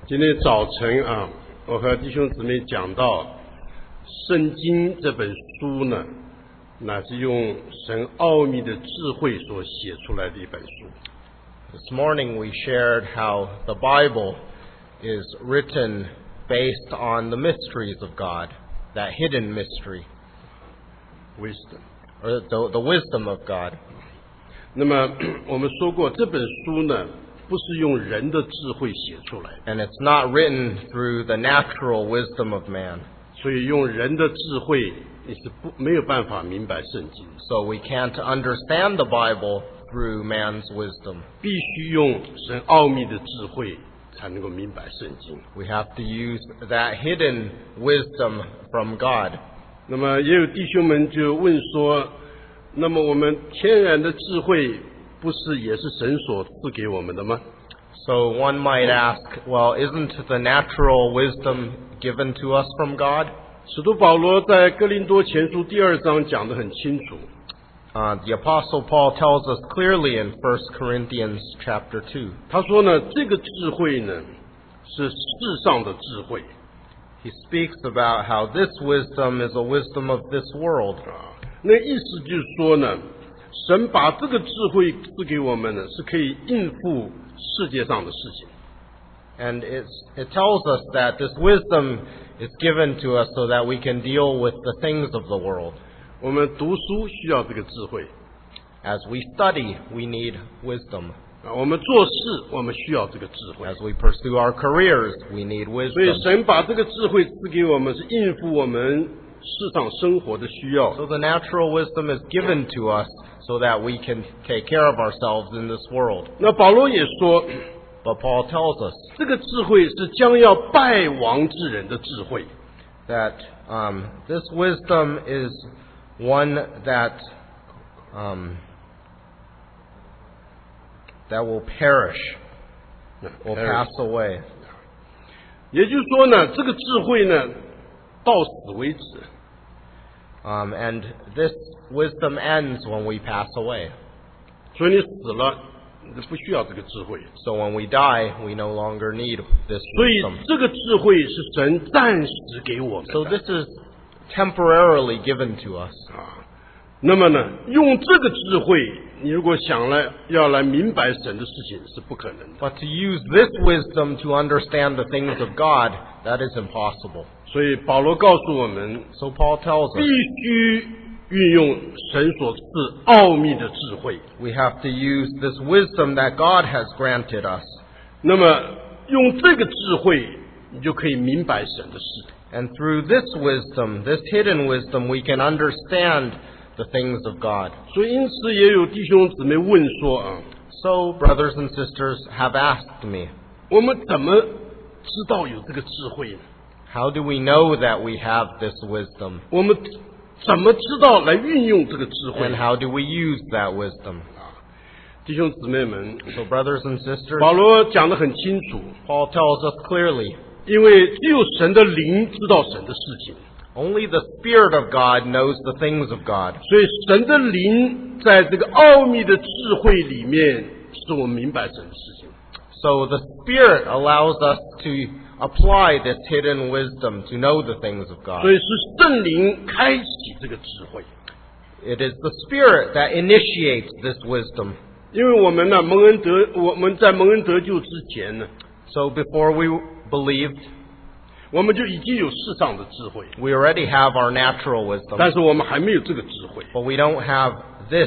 今天早晨我和弟兄姊妹讲到圣经这本书呢，那是用神奥秘的智慧所写出来的一本书。 This morning we shared how the Bible is written based on the mysteries of God, that hidden mystery, Wisdom. or the wisdom of God. 那么我们说过，这本书呢不是用人的智慧写出来的， And it's not written through the natural wisdom of man. 所以用人的智慧你是没有办法明白圣经， So we can't understand the Bible through man's wisdom. 必须用神奥秘的智慧才能够明白圣经。 We have to use that hidden wisdom from God. 那么也有弟兄们就问说，那么我们天然的智慧不是也是神所赐给我们的吗？ So one might ask, well, isn't the natural wisdom given to us from God? 使徒保罗在哥林多前书第2章讲得很清楚， The Apostle Paul tells us clearly in 1 Corinthians chapter 2. 他说呢，这个智慧呢是世上的智慧 He speaks about how this wisdom is a wisdom of this world. 那意思就是说呢，神把这个智慧赐给我们呢，是可以应付世界上的事情。 And it tells us that this wisdom is given to us so that we can deal with the things of the world. 我们读书需要这个智慧 As we study, we need wisdom. 我们做事我们需要这个智慧。 As we pursue our careers, we need 所以 wisdom. 神把这个智慧赐给我们，是应付我们世上生活的需要。 So the natural wisdom is given to us so that we can take care of ourselves in this world. 那保罗也说， But Paul tells us 这个智慧是将要败亡之人的智慧。 that this wisdom is one that will perish, will pass away. 也就是说呢，这个智慧呢，到死为止。 And this wisdom ends when we pass away. 所以你死了，你就不需要这个智慧。 So when we die, we no longer need this 所以 wisdom. 这个智慧是神暂时给我们 So 的。 this is temporarily given to us. 那么呢，用这个智慧，你如果要来明白神的事情是不可能的。 But to use this wisdom to understand the things of God, that is impossible. 所以保罗告诉我们， So Paul tells 必 us 须运用神所赐奥秘的智慧。 we have to use this wisdom that God has granted us. 那么用这个智慧，你就可以明白神的事。 And through this wisdom, this hidden wisdom, we can understand the things of God. 所以因此也有弟兄姊妹问说 So brothers and sisters have asked me, 我们怎么知道有这个智慧呢？ how do we know that we have this wisdom? 我们怎么知道来运用这个智慧 And how do we use that wisdom? 弟兄姊妹们， So brothers and sisters, 保罗讲得很清楚， Paul tells us clearly, 因为只有神的灵知道神的事情， only the Spirit of God knows the things of God. 所以神的灵在这个奥秘的智慧里面，使我们明白神的事情。 So the Spirit allows us to apply this hidden wisdom to know the things of God. 所以是圣灵开启这个智慧， It is the Spirit that initiates this wisdom. 因为我们呢我们在蒙恩得救之前呢， So before we believed, 我们就已经有世上的智慧， we already have our natural wisdom, 但是我们还没有这个智慧。 but we don't have this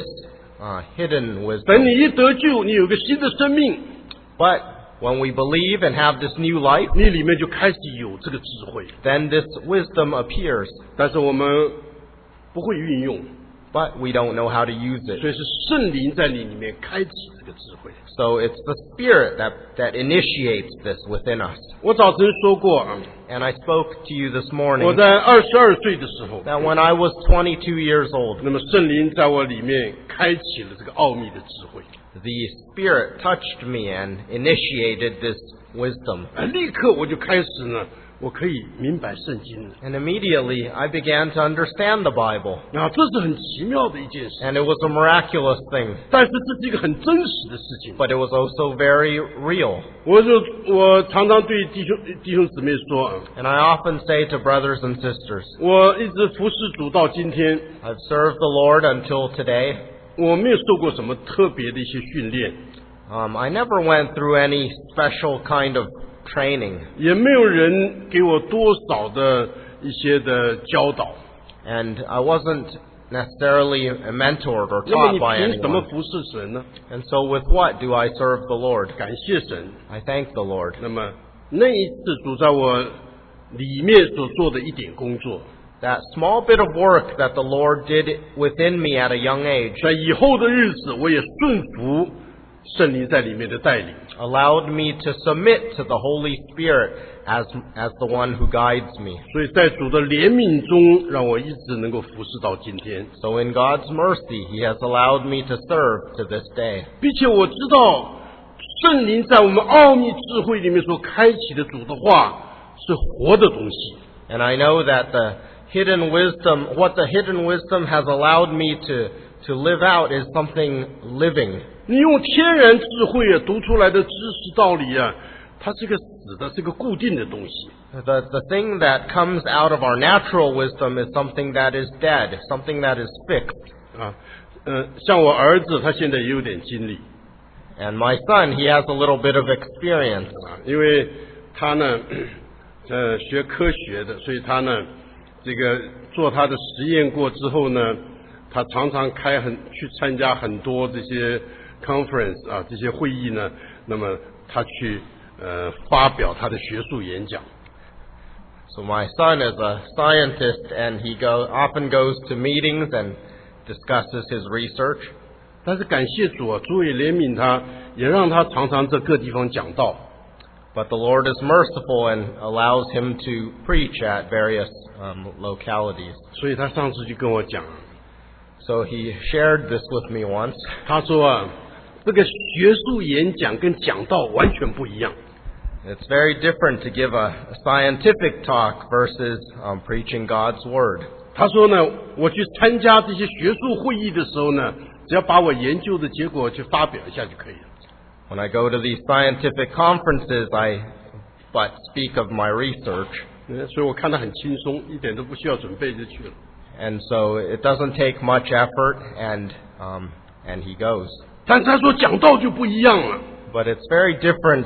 hidden 等 wisdom. 你一得救，你有个新的生命， But when we believe and have this new life, 你里面就开始有这个智慧， then this wisdom appears, 但是我们不会运用， but we don't know how to use 所 it. 以是圣灵在你里面开启这个智慧。 So it's the Spirit that initiates this within us. 我早晨说过 And I spoke to you this 我 morning 在22岁的时候， that when I was 22 years old, 那么圣灵在我里面开启了这个奥秘的智慧。 the Spirit touched me and initiated this wisdom. 立刻我就开始呢，我可以明白圣经了。 And immediately I began to understand the Bible. 这是很奇妙的一件事， And it was a miraculous thing, 但是这是一个很真实的事情。 but it was also very real. 我常常对弟兄姊妹说， And I often say to brothers and sisters, 我一直服侍主到今天， I've served the Lord until today. 我没有受过什么特别的一些训练， I never went through any special kind of training, 也没有人给我多少的一些的教导。 and I wasn't necessarily mentored or 那么你 taught by 凭什么 anyone. 服侍神呢？ And so with what do I serve the Lord? 感谢神。 I thank the Lord. 那么那一次主在我里面所做的一点工作， That small bit of work that the Lord did within me at a young age 在以后的日子，我也顺服圣灵在里面的带领。 allowed me to submit to the Holy Spirit as the one who guides me. 所以在主的怜悯中，让我一直能够服侍到今天， So in God's mercy, He has allowed me to serve to this day. 并且我知道圣灵在我们奥秘智慧里面所开启的主的话是活的东西。 And I know that what the hidden wisdom has allowed me to live out is something living. 你用天然智慧读出来的知识道理它是个死的，是个固定的东西。 The thing that comes out of our natural wisdom is something that is dead, something that is fixed. 像我儿子，他现在也有点经历 And my son, he has a little bit of experience. 因为他呢，学科学的，所以他呢，这个做他的实验过之后呢，他常常去参加很多这些 conference 这些会议呢，那么他去发表他的学术演讲。 So my son is a scientist, and he often goes to meetings and discusses his research. 但是感谢主主也怜悯他，也让他常常在各地方讲道。 But the Lord is merciful and allows him to preach at various localities. 所以他上次就跟我讲， So he shared this with me once. 他说这个学术演讲跟讲道完全不一样。 It's very different to give a scientific talk versus preaching God's Word. 他说呢，我去参加这些学术会议的时候呢，只要把我研究的结果去发表一下就可以了。 When I go to these scientific conferences, I but speak of my research. 所以我看他很轻松，一点都不需要准备就去了。 And so it doesn't take much effort, and he goes. 但是他说讲道就不一样了。 But it's very different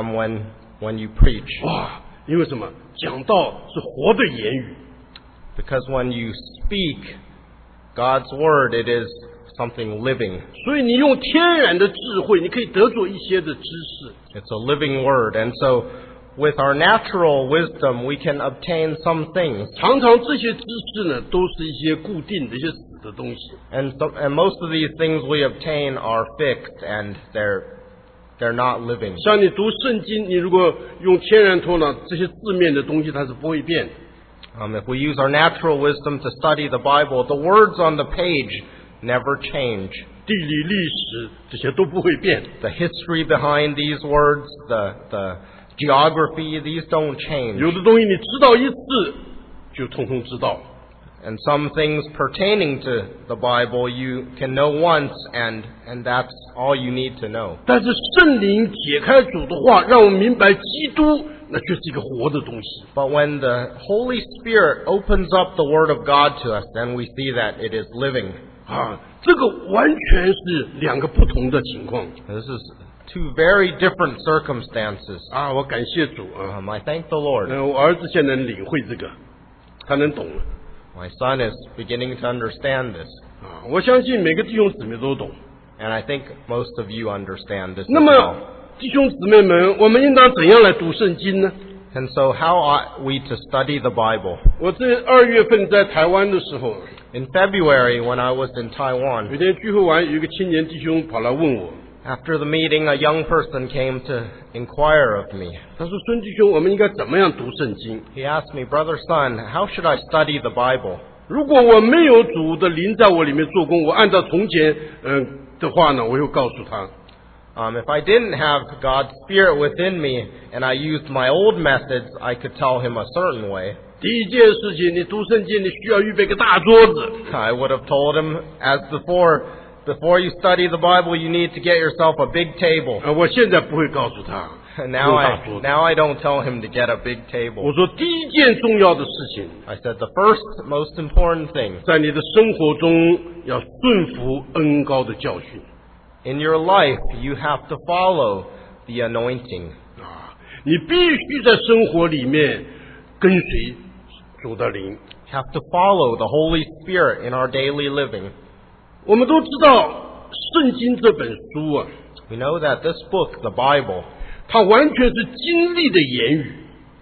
when you preach. 哇，因为什么？讲道是活的言语。 Because when you speak God's Word, it is something living. 所以你用天然的智慧，你可以得着一些的知识。 It's a living Word. And so with our natural wisdom, we can obtain some things. 常常这些知识呢，都是一些固定的一些死的东西。 And most of these things we obtain are fixed, and they're not living. 像你读圣经，你如果用天然头脑，这些字面的东西它是不会变的。 If we use our natural wisdom to study the Bible, the words on the page never change. 地理、历史这些都不会变。 The history behind these words, the geography, these don't change. 有的东西你知道一次，就通通知道。 And some things pertaining to the Bible you can know once, and that's all you need to know. 但是圣灵解开主的话，让我们明白基督，那就是一个活的东西。 But when the Holy Spirit opens up the Word of God to us, then we see that it is living. 这个完全是两个不同的情况。 This is two very different circumstances. 我感谢主 I thank the Lord. 我儿子现在能领会这个，他能懂了。 My son is beginning to understand this. 我相信每个弟兄姊妹都懂。 And I think most of you understand this 那 as 么 well. 弟兄姊妹们，我们应当怎样来读圣经呢？ And so how ought we to study the Bible? 我这2月份在台湾的时候， In February, when I was in 有 Taiwan, 天聚会完，有一个青年弟兄跑来问我， after the meeting, a young person came to inquire of me. 他说：“孙弟兄，我们应该怎么样读圣经？ He asked me, Brother Son, how should I study the Bible? 如果我没有主的灵在我里面做工，我按照从前的话呢，我又告诉他， If I didn't have God's Spirit within me and I used my old methods, I could tell him a certain way. 第一件事情，你读圣经，你需要预备个大桌子。 I would have told him, as before you study the Bible, you need to get yourself a big table. 我现在不会告诉他 Now 用大桌子。 I don't tell him to get a big 我 table. 说第一件重要的事情， I said the first most important thing 在你的生活中要顺服恩膏的教训 in your life, you have to follow the anointing. 啊！你必须在生活里面跟随主的灵。 You have to follow the Holy Spirit in our daily living. 我们都知道圣经这本书啊， We know that this book, the Bible, 它完全是经历的言语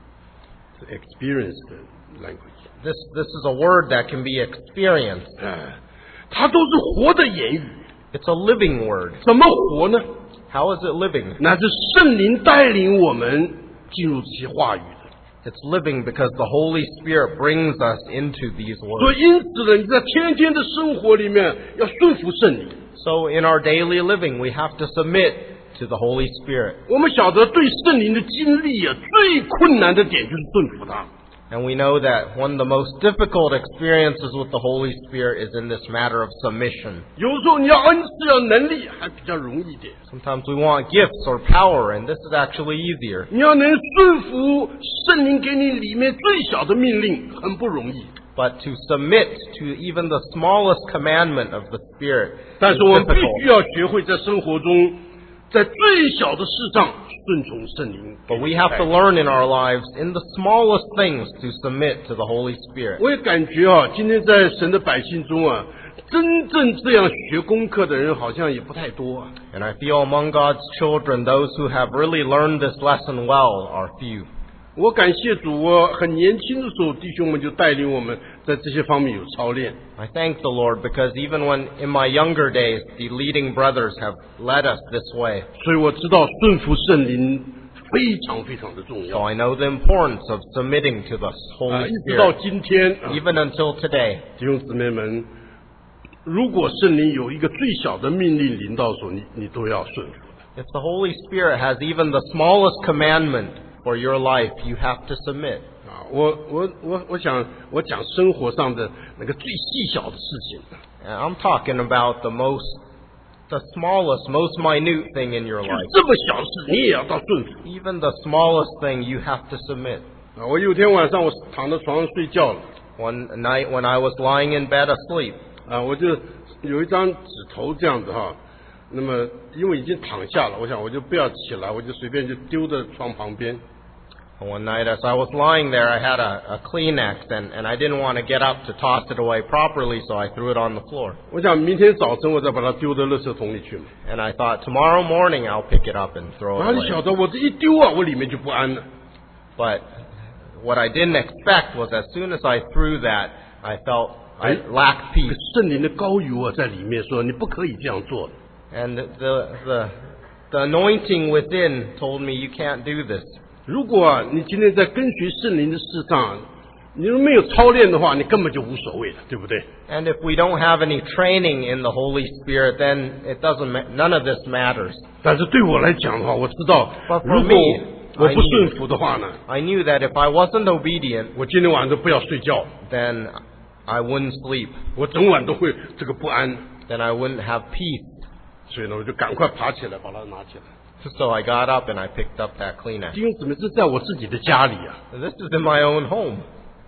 ，experience 的 language， this is a word that can be experienced. 它都是活的言语。 It's a living word. 怎么活呢？ How is it living? 那是圣灵带领我们进入这些话语的。 It's living because the Holy Spirit brings us into these 所 words. 以因此呢，你在天天的生活里面要顺服圣灵。 So in our daily living, we have to submit to the Holy Spirit. 我们晓得对圣灵的经历啊，最困难的点就是顺服他。 And we know that one of the most difficult experiences with the Holy Spirit is in this matter of submission. 有时候你要恩赐要能力还比较容易一点， Sometimes we want gifts or power, and this is actually easier. 你要能顺服圣灵给你里面最小的命令，很不容易。 But to submit to even the smallest commandment of the Spirit 但 is 是我们必须 difficult. 要学会在生活中，在最小的事上顺从圣灵。 But we have to learn in our lives, in the smallest things, to submit to the Holy Spirit. 我也感觉啊，今天在神的百姓中啊，真正这样学功课的人好像也不太多啊。 And I feel among God's children, those who have really learned this lesson well are few. 我感谢主，我很年轻的时候，弟兄们就带领我们在这些方面有操练。 I thank the Lord because even when in my younger days, the leading brothers have led us this way. 所以我知道顺服圣灵非常非常的重 So 要。 I know the importance of submitting to the Holy 一直到 Spirit. 今天， Even until today, 弟兄姊妹们，如果圣灵有一个最小的命令临到手，你都要顺服的。 if the Holy Spirit has even the smallest commandment for your life, you have to submit. 我想我讲生活上的那个最细小的事情。 And I'm talking about the smallest, most minute thing in your 就 life. 这么小的事，你也要到顺服 Even the smallest thing, you have to submit. 啊！我有一天晚上我躺在床上睡觉了 One night when I was lying in bed asleep, 啊，我就有一张纸头这样子哈。那么因为已经躺下了，我想我就不要起来，我就随便就丢在床旁边。 one night as I was lying there, I had a Kleenex, and I didn't want to get up to toss it away properly, so I threw it on the floor. 我想明天早晨我再把它丢到垃圾桶里去嘛。 And I thought, tomorrow morning I'll pick it up and throw 哪 it 里 away. 晓得我这一丢啊，我里面就不安了。 But what I didn't expect was as soon as I threw that, I felt I lacked peace. 圣灵的膏油啊，在里面说你不可以这样做。 And the anointing within told me you can't do this. 如果啊，你今天在跟随圣灵的事上，你如果没有操练的话，你根本就无所谓了，对不对？ And if we don't have any training in the Holy Spirit, then none of this matters. 但是对我来讲的话，我知道， But for 如果 me, 我不顺服的话呢， I knew that if I wasn't obedient, 我今天晚上都不要睡觉， then I wouldn't sleep. 我整晚都会这个不安， Then I wouldn't have peace. 所以呢，我就赶快爬起来把它拿起来。 So I got up and I picked up that Kleenex. 弟兄姊妹，这在我自己的家里啊， This is in my own home.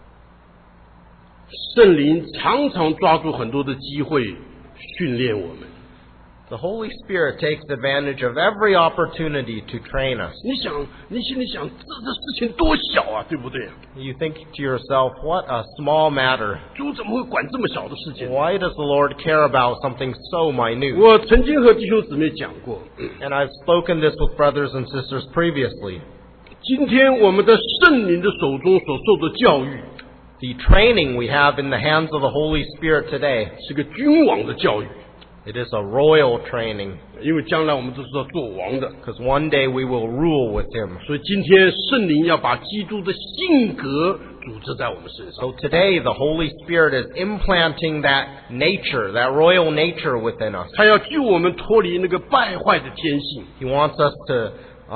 圣灵常常抓住很多的机会训练我们。 The Holy Spirit takes advantage of every opportunity to train us. 你心里想，这事情多小啊，对不对？ You think to yourself, what a small matter. 主怎么会管这么小的事情？ Why does the Lord care about something so minute? 我曾经和弟兄姊妹讲过， And I've spoken this with brothers and sisters previously. 今天我们在圣灵的手中所受的教育， The training we have in the hands of the Holy Spirit today, 是个君王的教育， it is a royal training. 因为将来我们都是要做王的。 Because one day we will rule with Him. 所以今天圣灵要把基督的性格组织在我们身上。 So today, the Holy Spirit is implanting that nature, that royal nature within us. 他要救我们脱离那个败坏的天性， He wants us to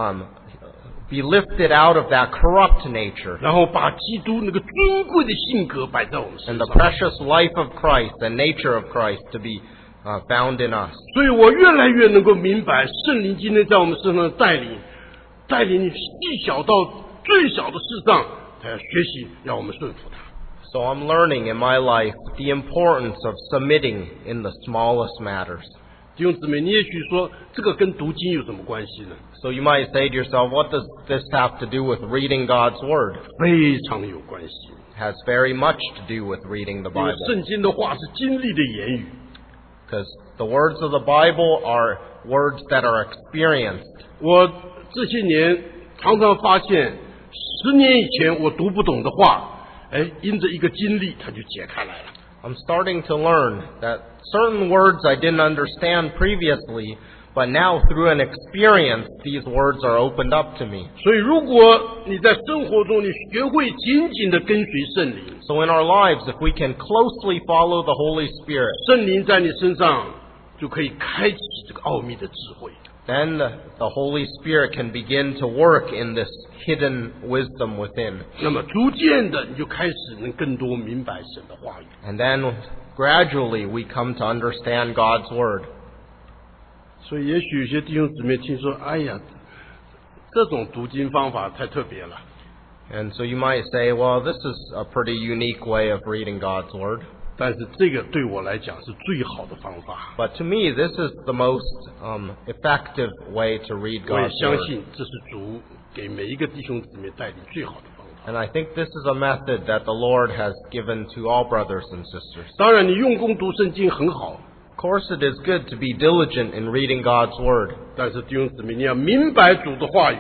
be lifted out of that corrupt nature 然后把基督那个尊贵的性格摆在我们 and 身 the 上。 precious life of Christ and nature of Christ to be found in us. 所以我越来越能够明白圣灵今天在我们身上的带领，带领细小到最小的事上，他要学习让我们顺服他。 So I'm learning in my life the importance of submitting in the smallest matters. 弟兄姊妹，你也许说这个跟读经有什么关系呢？ So you might say to yourself, what does this have to do with reading God's Word? 非常有关系， It has very much to do with reading the 因为 Bible. 圣经的话是经历的言语。 Because the words of the Bible are words that are experienced. 我这些年常常发现，10年以前我读不懂的话，因着一个经历，它就解开来了。 I'm starting to learn that certain words I didn't understand previously, but now through an experience, these words are opened up to me. 所以，如果你在生活中你学会紧紧的跟随圣灵， So in our lives, if we can closely follow the Holy Spirit, 圣灵在你身上就可以开启这个奥秘的智慧。 then the Holy Spirit can begin to work in this hidden wisdom within. 那么，逐渐的你就开始能更多明白神的话语。 And then gradually we come to understand God's Word. 所以，也许有些弟兄姊妹听说，哎呀，这种读经方法太特别了。 And so you might say, well, this is a pretty unique way of reading God's Word. 但是这个对我来讲是最好的方法。 But to me, this is the most effective way to read 我也 God's 相 Word. 信这是主给每一个弟兄姊妹带领最好的方法。 And I think this is a method that the Lord has given to all brothers and sisters. 当然，你用功读圣经很好， Of course, it is good to be diligent in reading God's Word. 但是弟兄姊妹，你要明白主的话语。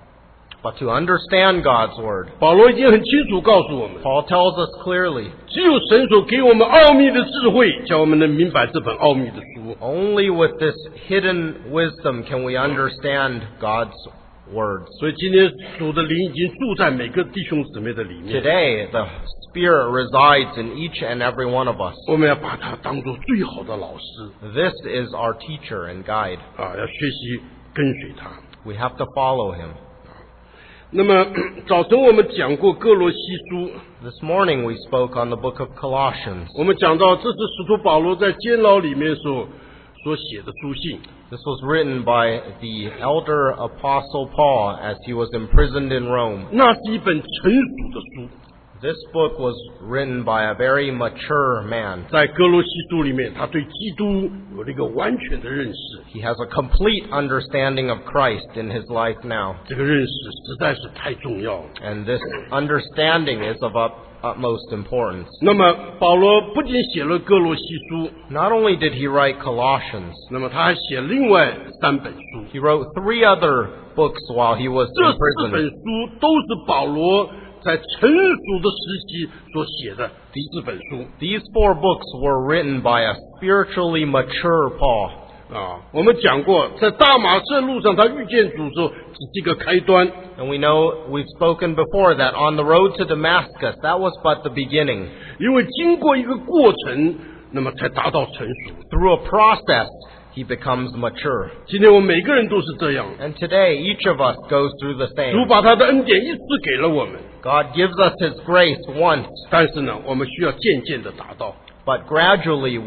But to understand God's Word, 保罗已经很清楚告诉我们， Paul tells us clearly, 只有神所给我们奥秘的智慧，叫我们能明白这本奥秘的书。 only with this hidden wisdom can we understand God's words. 所以今天主的灵已经住在每个弟兄姊妹的里面， Today, the Spirit resides in each and every one of us. 我们要把它当做最好的老师 This is our teacher and guide. 要学习跟随他。 We have to follow him. 那么早晨我们讲过哥罗西书， This morning we spoke on the book of Colossians. 我们讲到这是使徒保罗在监牢里面所写的书信。 This was written by the elder apostle Paul as he was imprisoned in Rome. 那是一本成熟的书， This book was written by a very mature man. 在哥罗西书里面，他对基督有了一个完全的认识， He has a complete understanding of Christ in his life now. 这个认识实在是太重要了。 And this understanding is of utmost importance. 那么保罗不仅写了哥罗西书， Not only did he write Colossians, 那么他还写另外3本书。 he wrote 3 other books while he was 这 in 4 本 prison. 书都是保罗在成熟的时期所写的第4本书。 These 4 books were written by a spiritually mature Paul. 我们讲过，在大马色路上，他遇见主的时候，只是一个开端。 And we know we've spoken before that on the road to Damascus, that was but the beginning. 因为经过一个过程，那么才达到成熟。 Through a process, he becomes mature. 今天我们每个人都是这样， And today, each of us goes through the 主 same. 把他的恩典一次给了我们， God gives us his grace once, 但是呢，我们需要渐渐的达到。 but gradually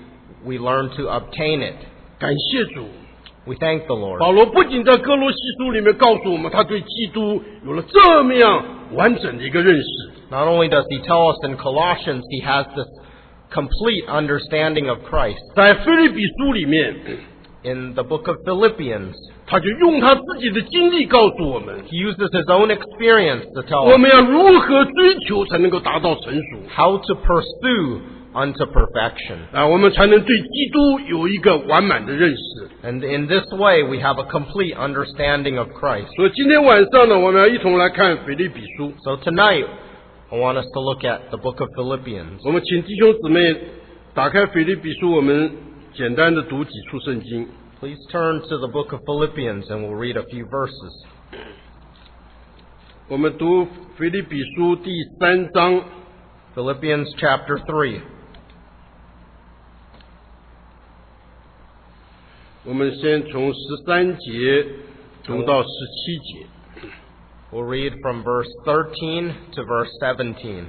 we learn to obtain it. 感谢主， We thank the Lord. 保罗不仅在哥罗西书里面告诉我们，他对基督有了这么样完整的一个认识， Not only does he tell us in Colossians he has this complete understanding of Christ, 在腓立比书里面， in the book of Philippians, 他就用他自己的经历告诉我们， he uses his own experience to tell 我 us 们要如何追求才能够达到成熟 how to pursue unto perfection. 我们才能对基督有一个完满的认识。 And in this way, we have a complete understanding of Christ. 所以今天晚上呢，我们要一同来看腓立比书。 So tonight, I want us to look at the book of Philippians. 我们请弟兄姊妹打开腓立比书，我们简单的读几处圣经。 Please turn to the book of Philippians and we'll read a few verses. 我们读腓立比书第3章， Philippians chapter 3. 我们先从13节读到17节。 We'll read from verse 13 to verse 17.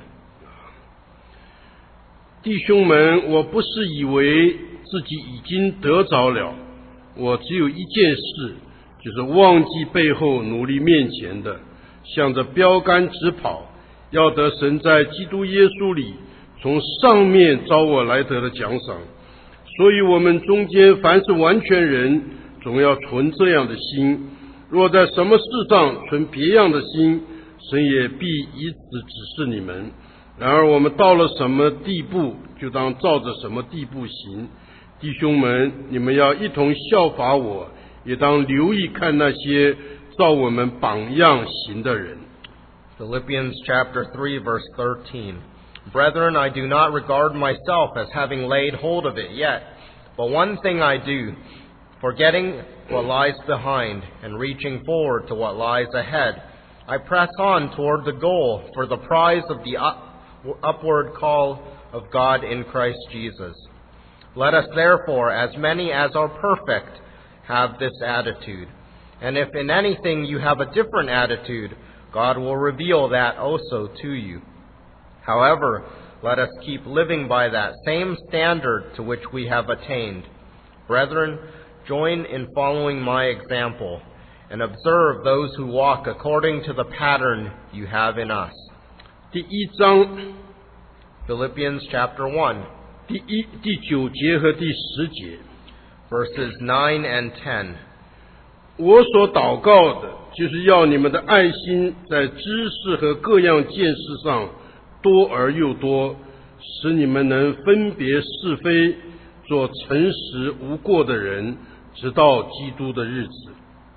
弟兄们，我不是以为自己已经得着了，我只有一件事，就是忘记背后努力面前的，向着标杆直跑，要得神在基督耶稣里从上面招我来得的奖赏。所以我们中间凡是完全人，总要存这样的心，若在什么事上存别样的心，神也必以此指示你们。然而我们到了什么地步，就当照着什么地步行。弟兄们，你们要一同效法我，也当留意看那些照我们榜样行的人。 Philippians chapter 3 verse 13. Brethren, I do not regard myself as having laid hold of it yet, but one thing I do, forgetting what lies behind and reaching forward to what lies ahead, I press on toward the goal for the prize of the upward call of God in Christ Jesus. Let us therefore, as many as are perfect, have this attitude. And if in anything you have a different attitude, God will reveal that also to you. However, let us keep living by that same standard to which we have attained. Brethren, join in following my example, and observe those who walk according to the pattern you have in us. 第1章 Philippians chapter 1, 第9节和第10节， verses 9 and 10. 我所祷告的，就是要你们的爱心在知识和各样见识上多而又多，使你们能分别是非，做诚实无过的人，直到基督的日子。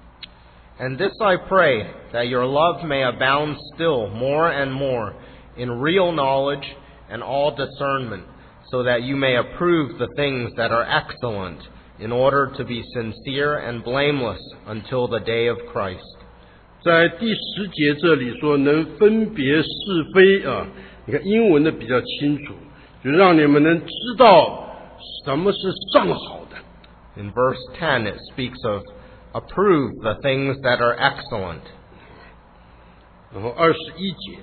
And this I pray, that your love may abound still more and more in real knowledge and all discernment, so that you may approve the things that are excellent, in order to be sincere and blameless until the day of Christ. 在第10节这里说能分别是非啊，你看英文的比较清楚，就让你们能知道什么是上好的。 In verse 10 it speaks of approve the things that are excellent. 然后21节，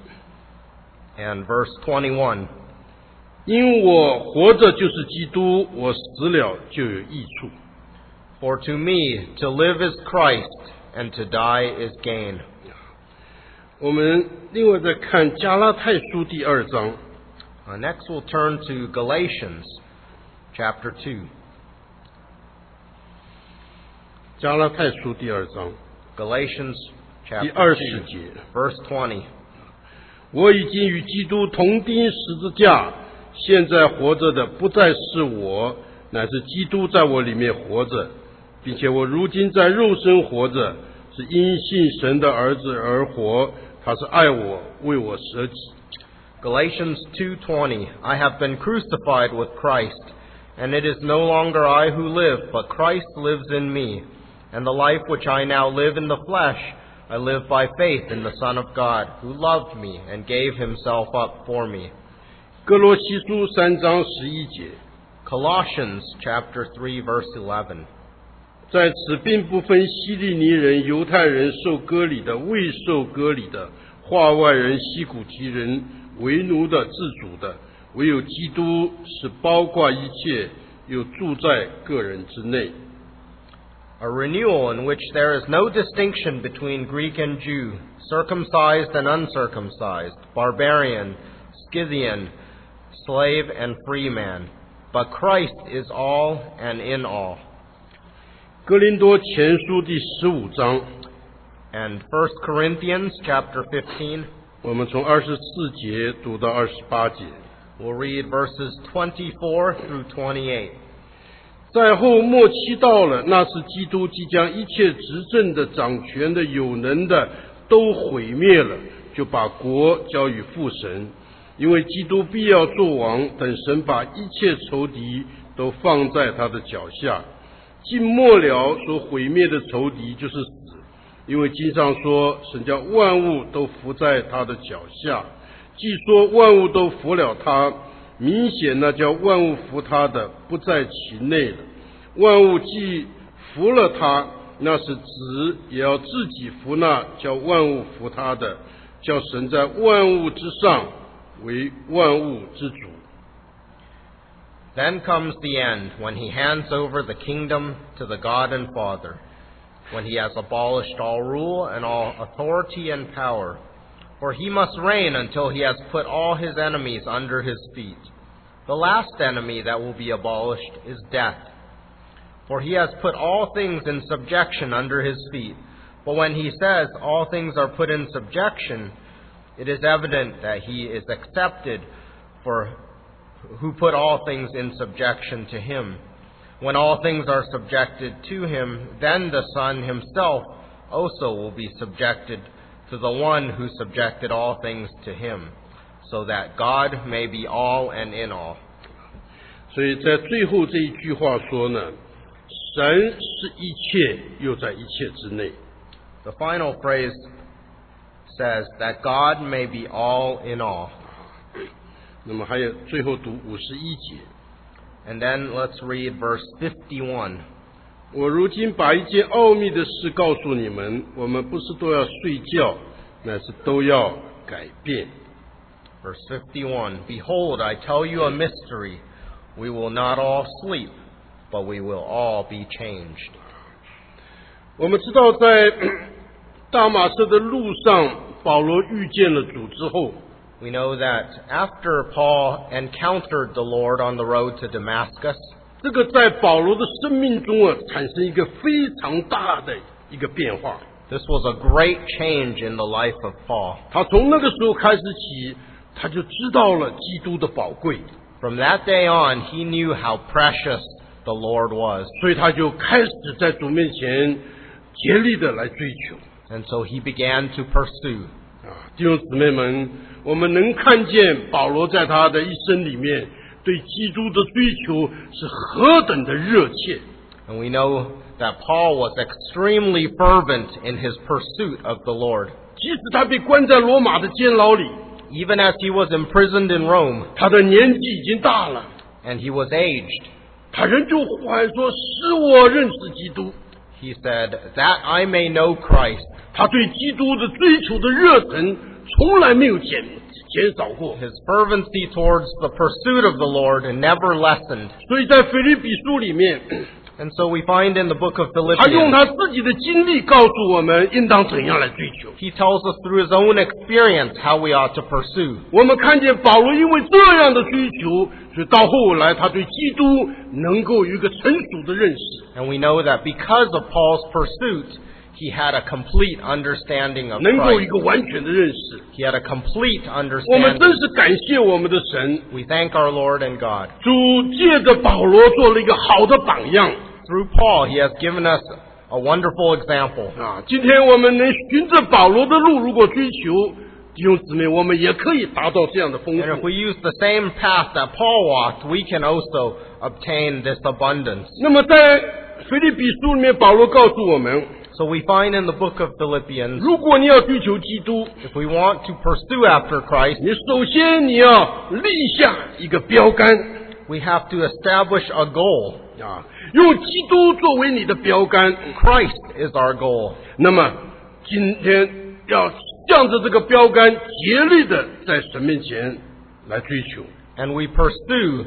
And verse 21, 因我活着就是基督，我死了就有益处。 For to me to live is Christ, and to die is gain. 我们另外再看加拉太书第2章， Next we'll turn to Galatians chapter 2. 加拉太书第2章 Galatians 第 chapter 20 2, 节， verse 20. 我已经与基督同钉十字架，现在活着的不再是我，乃是基督在我里面活着，并且我如今在肉身活着，是因信神的儿子而活，他是爱我，为我舍己。 Galatians 2:20. I have been crucified with Christ, and it is no longer I who live, but Christ lives in me. And the life which I now live in the flesh, I live by faith in the Son of God, who loved me and gave himself up for me. 哥罗西书3章11节， Colossians chapter 3, verse 11. 在此并不分希利尼人、犹太人、受割礼的、未受割礼的、化外人、西古提人、为奴的、自主的，唯有基督是包括一切，又住在个人之内。 A renewal in which there is no distinction between Greek and Jew, circumcised and uncircumcised, barbarian, Scythian, slave and free man, but Christ is all and in all. 哥林多前书第15章， And 1 Corinthians chapter 15, 我们从24节读到28节。 we'll read verses 24 through 28. 在后末期到了，那时基督即将一切执政的、掌权的、有能的都毁灭了，就把国交与父神。因为基督必要作王，等神把一切仇敌都放在他的脚下。尽末了所毁灭的仇敌就是死， 因为经上说，神叫万物都伏在他的脚下。既说万物都服了他，明显那叫万物服他的不在其内了。万物既服了他，那是子也要自己服那叫万物服他的，叫神在万物之上为万物之主。 Then comes the end, when he hands over the kingdom to the God and Father, when he has abolished all rule and all authority and power. For he must reign until he has put all his enemies under his feet. The last enemy that will be abolished is death. For he has put all things in subjection under his feet. But when he says all things are put in subjection, it is evident that he is accepted for who put all things in subjection to him. When all things are subjected to him, then the Son himself also will be subjected to the one who subjected all things to him, so that God may be all and in all. 所以在最后这一句话说呢，神是一切，又在一切之内。 The final phrase says that God may be all in all. 那么还有最后读51节。 And then let's read verse 51. 我如今把一件奥秘的事告诉你们，我们不是都要睡觉，乃是都要改变。 Verse 51. Behold, I tell you a mystery. We will not all sleep, but we will all be changed. 我们知道在大马色的路上，保罗遇见了主之后， We know that after Paul encountered the Lord on the road to Damascus, 这个在保罗的生命中啊，产生一个非常大的一个变化。 this was a great change in the life of Paul. 他从那个时候开始起，他就知道了基督的宝贵， From that day on, he knew how precious the Lord was, 所以他就开始在主面前竭力的来追求。 and so he began to pursue. 弟兄姊妹们，我们能看见保罗在他的一生里面对基督的追求是何等的热切。 And we know that Paul was extremely fervent in his pursuit of the Lord. 即使他被关在罗马的监牢里， Even as he was imprisoned in Rome, 他的年纪已经大了， and he was aged, 他仍旧呼喊说：“使我认识基督。” he said, that I may know Christ. 他对基督的追求的热忱从来没有减少过。 His fervency towards the pursuit of the Lord never lessened. 所以在腓立比书里面， And so we find in the book of 他用 Philippians, 他自己的经历告诉我们应当怎样来追求。 he tells us through his own experience how we ought to pursue. 我们看见保罗因为这样的追求，所以到后来他对基督能够有一个成熟的认识。 And we know that because of Paul's pursuit, he had a complete understanding of 能够一 Christ. 个完全的认识。 He had a complete 我们 understanding. 真是感谢我们的神， We thank our Lord and God. 主借着保罗做了一个好的榜样。 Through Paul, he has given us a wonderful example. 今天我们能循着保罗的路，如果追求弟兄姊妹，我们也可以达到这样的丰 And if 富。 we use the same path that Paul walked, we can also obtain this abundance. 那么在腓立比书里面，保罗告诉我们， So we find in the book of Philippians, 如果你要追求基督， if we want to pursue after Christ, 你首先你要立下一个标杆 we have to establish a goal. 用基督作为你的标杆。 Christ is our goal. 那么今天要向着这个标杆，竭力的在神面前来追求。 And we pursue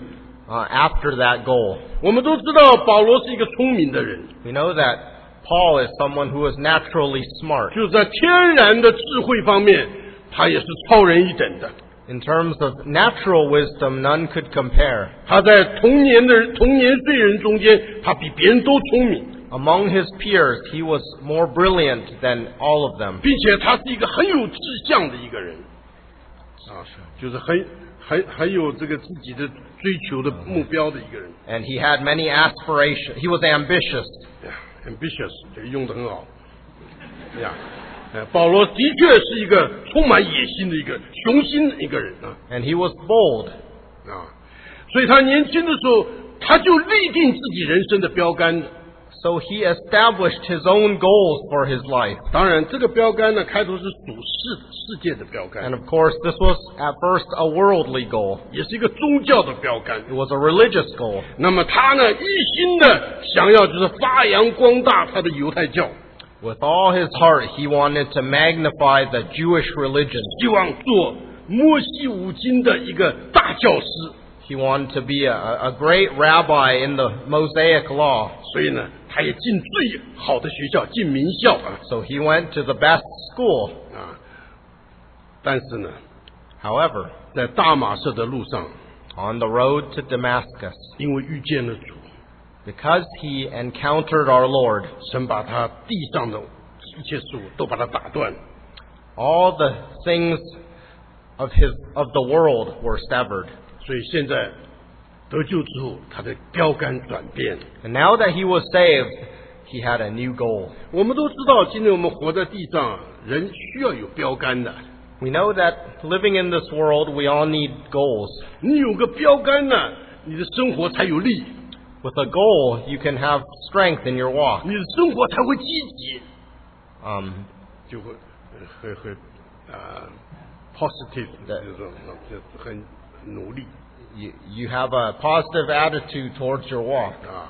after that goal. 我们都知道保罗是一个聪明的人， We know that Paul is someone who is naturally smart. 就是在天然的智慧方面，他也是超人一等的。 In terms of natural wisdom, none could compare. 他在同年岁人中间，他比别人都聪明， Among his peers, he was more brilliant than all of them. 并且他是一个很有志向的一个人，就是很有这个自己的追求的目标的一个人。 And he had many aspirations. He was ambitious. ambitious 这个用得很好，保罗的确是一个充满野心的一个雄心的一个人啊。 And he was bold. 所以他年轻的时候，他就立定自己人生的标杆。 So he established his own goals for his life. 当然，这个标杆呢，开头是属世界的标杆， And of course, this was at first a worldly goal. 也是一个宗教的标杆。 It was a religious goal. 那么他呢，一心的想要就是发扬光大他的犹太教， With all his heart, he wanted to magnify the Jewish religion. 希望做摩西五经的一个大教师。 He wanted to be a great rabbi in the Mosaic law. 所以呢，他也进最好的学校，进名校啊 So he went to the best school. 啊！但是呢， However, 在大马色的路上， on the road to Damascus, 因为遇见了主， because he encountered our Lord, 神把他地上的一切事物都把它打断， all the things of the world were severed. 所以现在得救之后，他的标杆转变。 And now that he was saved, he had a new goal. 我们都知道，今天我们活在地上，人需要有标杆的。 We know that living in this world, we all need goals. 你有个标杆呢，你的生活才有力， With a goal, you can have strength in your walk. 你的生活才会积极， 就会positive， 就是说很努力 You have a positive attitude towards your walk. 啊。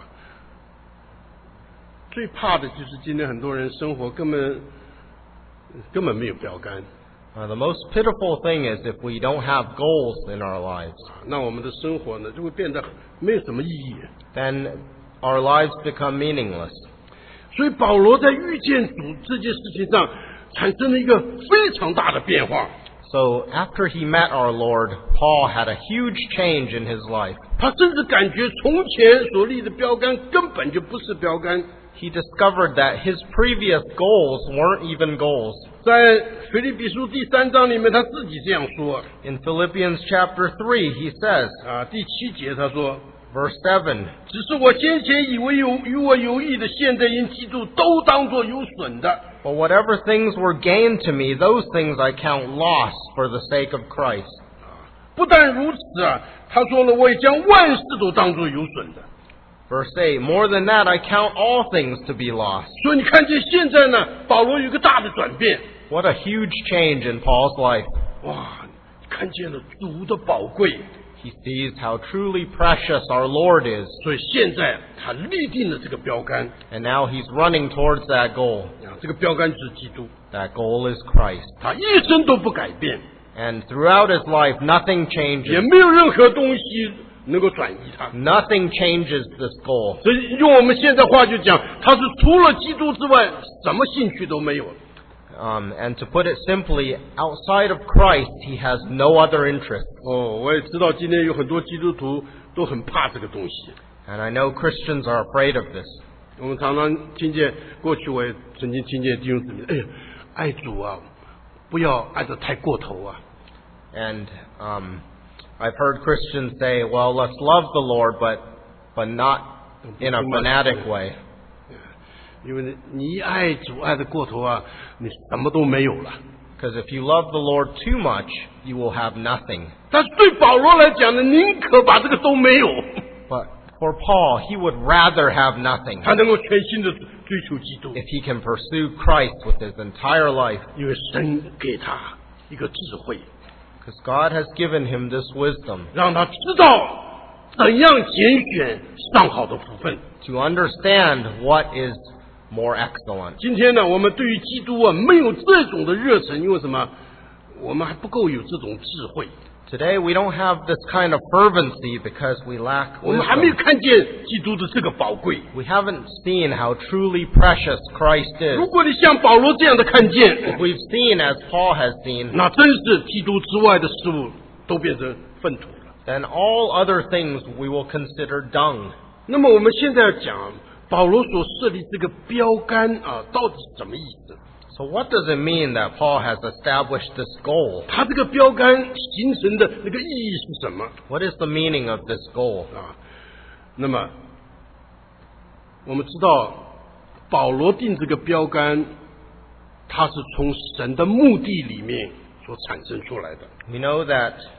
最怕的就是今天很多人生活根本没有标杆， The most pitiful thing is if we don't have goals in our lives. 那我们的生活呢就会变得没有什么意义。 Then our lives become meaningless. 所以保罗在遇见主这件事情上产生了一个非常大的变化。 So after he met our Lord, Paul had a huge change in his life. 他甚至感觉从前所立的标杆根本就不是标杆。 He discovered that his previous goals weren't even goals. 在腓立比书第3章里面，他自己这样说 In Philippians chapter 3, he says, 啊，第7节他说 verse 7, 只是我先前以为与我有益的，现在因基督都当作有损的。 But whatever things were gained to me, those things I count loss for the sake of Christ. 不但如此啊，他说了，我也将万事都当作有损的。 Verse 8, more than that, I count all things to be lost. 所以你看见现在呢，保罗有一个大的转变， What a huge change in Paul's life. 哇，看见了主的宝贵， He sees how truly precious our Lord is. 所以现在他立定了这个标杆 And now he's running towards that goal. 啊，这个标杆就是基督， That goal is Christ. 他一生都不改变， And throughout his life, nothing 也 changes. 没有任何东西能够转移他。 Nothing changes this goal. 所以用我们现在话就讲，他是除了基督之外，什么兴趣都没有。 And to put it simply, outside of Christ, he has no other interest. 哦，我也知道今天有很多基督徒都很怕这个东西。 And I know Christians are afraid of this. 我们常常听见，过去我也曾经听见弟兄姊妹，哎呀，爱主啊，不要爱得太过头啊。 And I've heard Christians say, well, let's love the Lord, but not in a fanatic way. 因为你一爱主爱得过头啊，你什么都没有了。 Because if you love the Lord too much, you will have nothing. 但是对保罗来讲呢，宁可把这个都没有， But for Paul, he would rather have nothing 他能够全心的追求基督， if he can pursue Christ with his entire life. 因为神给他一个智慧， Because God has given him this wisdom 让他知道怎样拣选上好的福分。 to understand what is more excellent. 今天呢，我们对于基督啊没有这种的热忱，因为什么？我们还不够有这种智慧， Today, we don't have this kind of fervency because we lack 我们还没有 wisdom. 看见基督的这个宝贵。 We haven't seen how truly precious Christ 如 is. 果你像保罗这样的看见， We've seen, as Paul has seen, 那真是基督之外的事物都变成粪土了。 then all other things we will consider dung. 那么我们现在要讲保罗所设立这个标杆啊，到底是什么意思？ So what does it mean that Paul has established this goal? 他这个标杆形成的那个意义是什么 What is the meaning of this goal? 啊？那么我们知道保罗定这个标杆，它是从神的目的里面所产生出来的。 We know that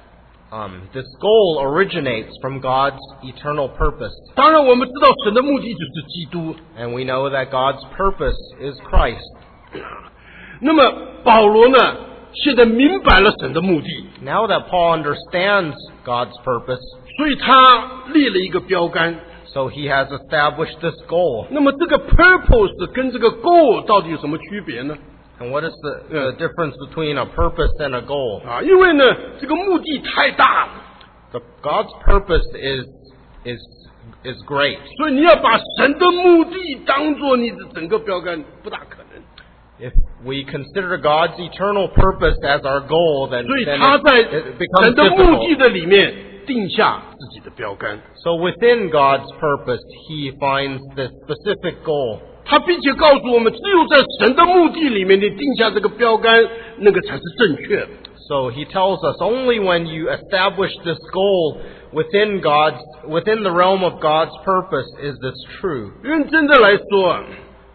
this goal originates from God's eternal purpose. 当然，我们知道神的目的就是基督。 And we know that God's purpose is Christ. 那么保罗呢，现在明白了神的目的， Now that Paul understands God's purpose, 所以他立了一个标杆。 so he has established this goal. 那么这个 purpose 跟这个 goal 到底有什么区别呢？ And what is the difference between a purpose and a goal? 因为呢，这个目的太大了， God's purpose is great. 所以你要把神的目的当作你的整个标杆，不大可能。 If we consider God's eternal purpose as our goal, then 所以他在 it becomes 神的目的 difficult. 的里面定下自己的标杆， So within God's purpose, he finds this specific goal. 他并且告诉我们，只有在神的目的里面，你定下这个标杆，那个才是正确的。 So he tells us only when you establish this goal within the realm of God's purpose is this true. 认真的来说啊，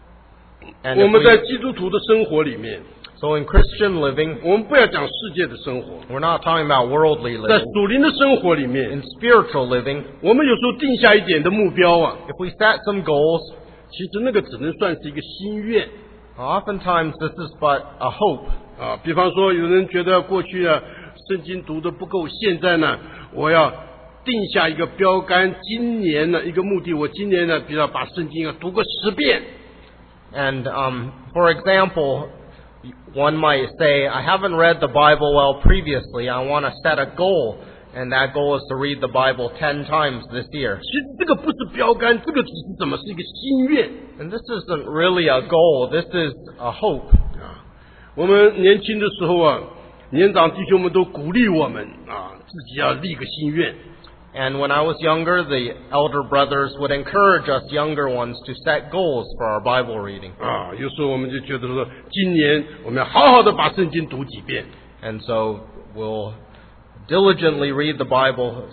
And 我 if 们在 we, 基督徒的生活里面， so in Christian living, 我们不要讲世界的生活， we're not talking about worldly 在 living. 属灵的生活里面， In spiritual living, 我们有时候定下一点的目标啊， if we set some goals, 其实那个只能算是一个心愿 oftentimes this is but a hope. 啊。比方说，有人觉得过去啊，圣经读的不够，现在呢，我要定下一个标杆，今年呢一个目的，我今年呢，比如把圣经啊读个10遍。 And for example, one might say, I haven't read the Bible well previously. I want to set a goal, and that goal is to read the Bible 10 times this year. 其实这个不是标杆，这个只是怎么是一个心愿 And this isn't really a goal. This is a hope. 啊。我们年轻的时候啊，年长弟兄们都鼓励我们啊，自己要立个心愿。 And when I was younger, the elder brothers would encourage us younger ones to set goals for our Bible reading. 啊，有时候我们就觉得说，今年我们要好好的把圣经读几遍。 And so we'll diligently read the Bible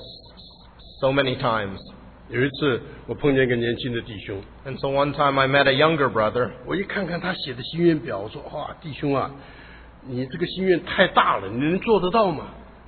so many times. 有一次我碰见一个年轻的弟兄， And so one time I met a younger brother. 我一看看他写的心愿表，我说哇，弟兄啊，你这个心愿太大了，你能做得到吗？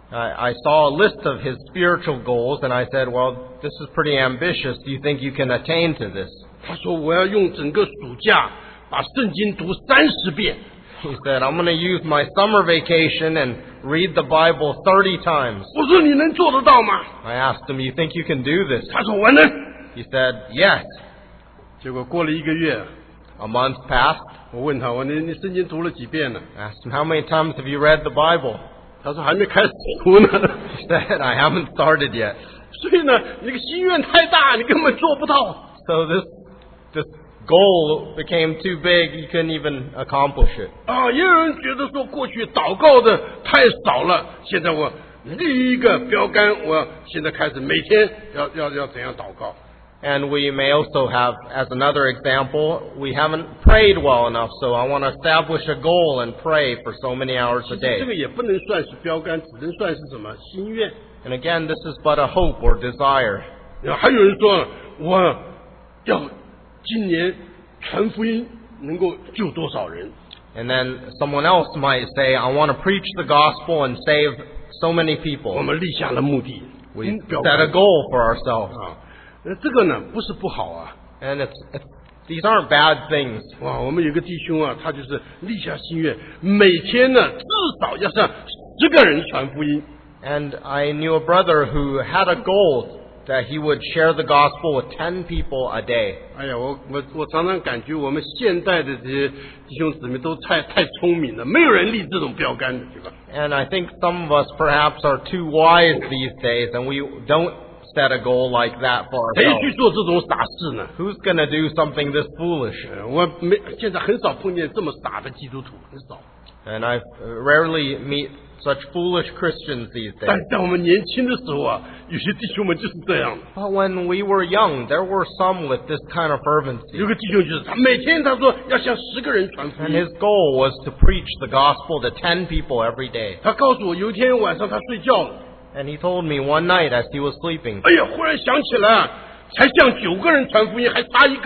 I saw a list of his spiritual goals, and I said, well, this is pretty ambitious. Do you think you can attain to this? 他说我要用整个暑假把圣经读30遍。 He said, I'm going to use my summer vacation and read the Bible 30 times. 我说你能做得到吗？ I asked him, you think you can do this? 他说我能。 He said, yes. 结果过了1个月， A month passed. 我问他，我说你圣经读了几遍呢？ I asked him, how many times have you read the Bible? 他说还没开始读呢。 He said, I haven't started yet. 所以呢，你这个心愿太大，你根本做不到。 So this goal became too big, you couldn't even accomplish it. 啊，也有人觉得说过去祷告的太少了，现在我立一个标杆，我现在开始每天要怎样祷告。 And we may also have, as another example, we haven't prayed well enough, so I want to establish a goal and pray for so many hours 其 a 实这个 day. 也不能算是标杆，只能算是什么心愿。 And again, this is but a hope or desire. 还有人说，我要今年传福音能够救多少人？ And then someone else might say, I want to preach the gospel and save so many 我 people. 们立下了目的， We 标 set a 杆 goal for ourselves. 啊。这个呢不是不好啊。 And these aren't bad things. 哇，我们有个弟兄啊，他就是立下心愿，每天呢至少要向10个人传福音。 And I knew a brother who had a goal that he would share the gospel with 10 people a day. 哎呀，我常常感觉我们现代的这些弟兄姊妹都太聪明了，没有人立这种标杆的，对吧？ And I think some of us perhaps are too wise these days, and we don't set a goal like that for 谁 ourselves. 去做这种傻事呢？ Who's going to do something this foolish? 我现在很少碰见这么傻的基督徒，很少。 And I rarely meet such foolish Christians these 但 days. 在我们年轻的时候啊，有些弟兄们就是这样。 But when we were young, there were some with this kind of 有 fervency. 个弟兄就是他每天他说要向10个人传福 And 音 his。goal was to preach the gospel to 10 people every day. 他告诉我，有一天晚上他睡觉了， And he told me one night as he was sleeping, 哎呀，忽然想起来啊，才向9个人传福音，还差1个。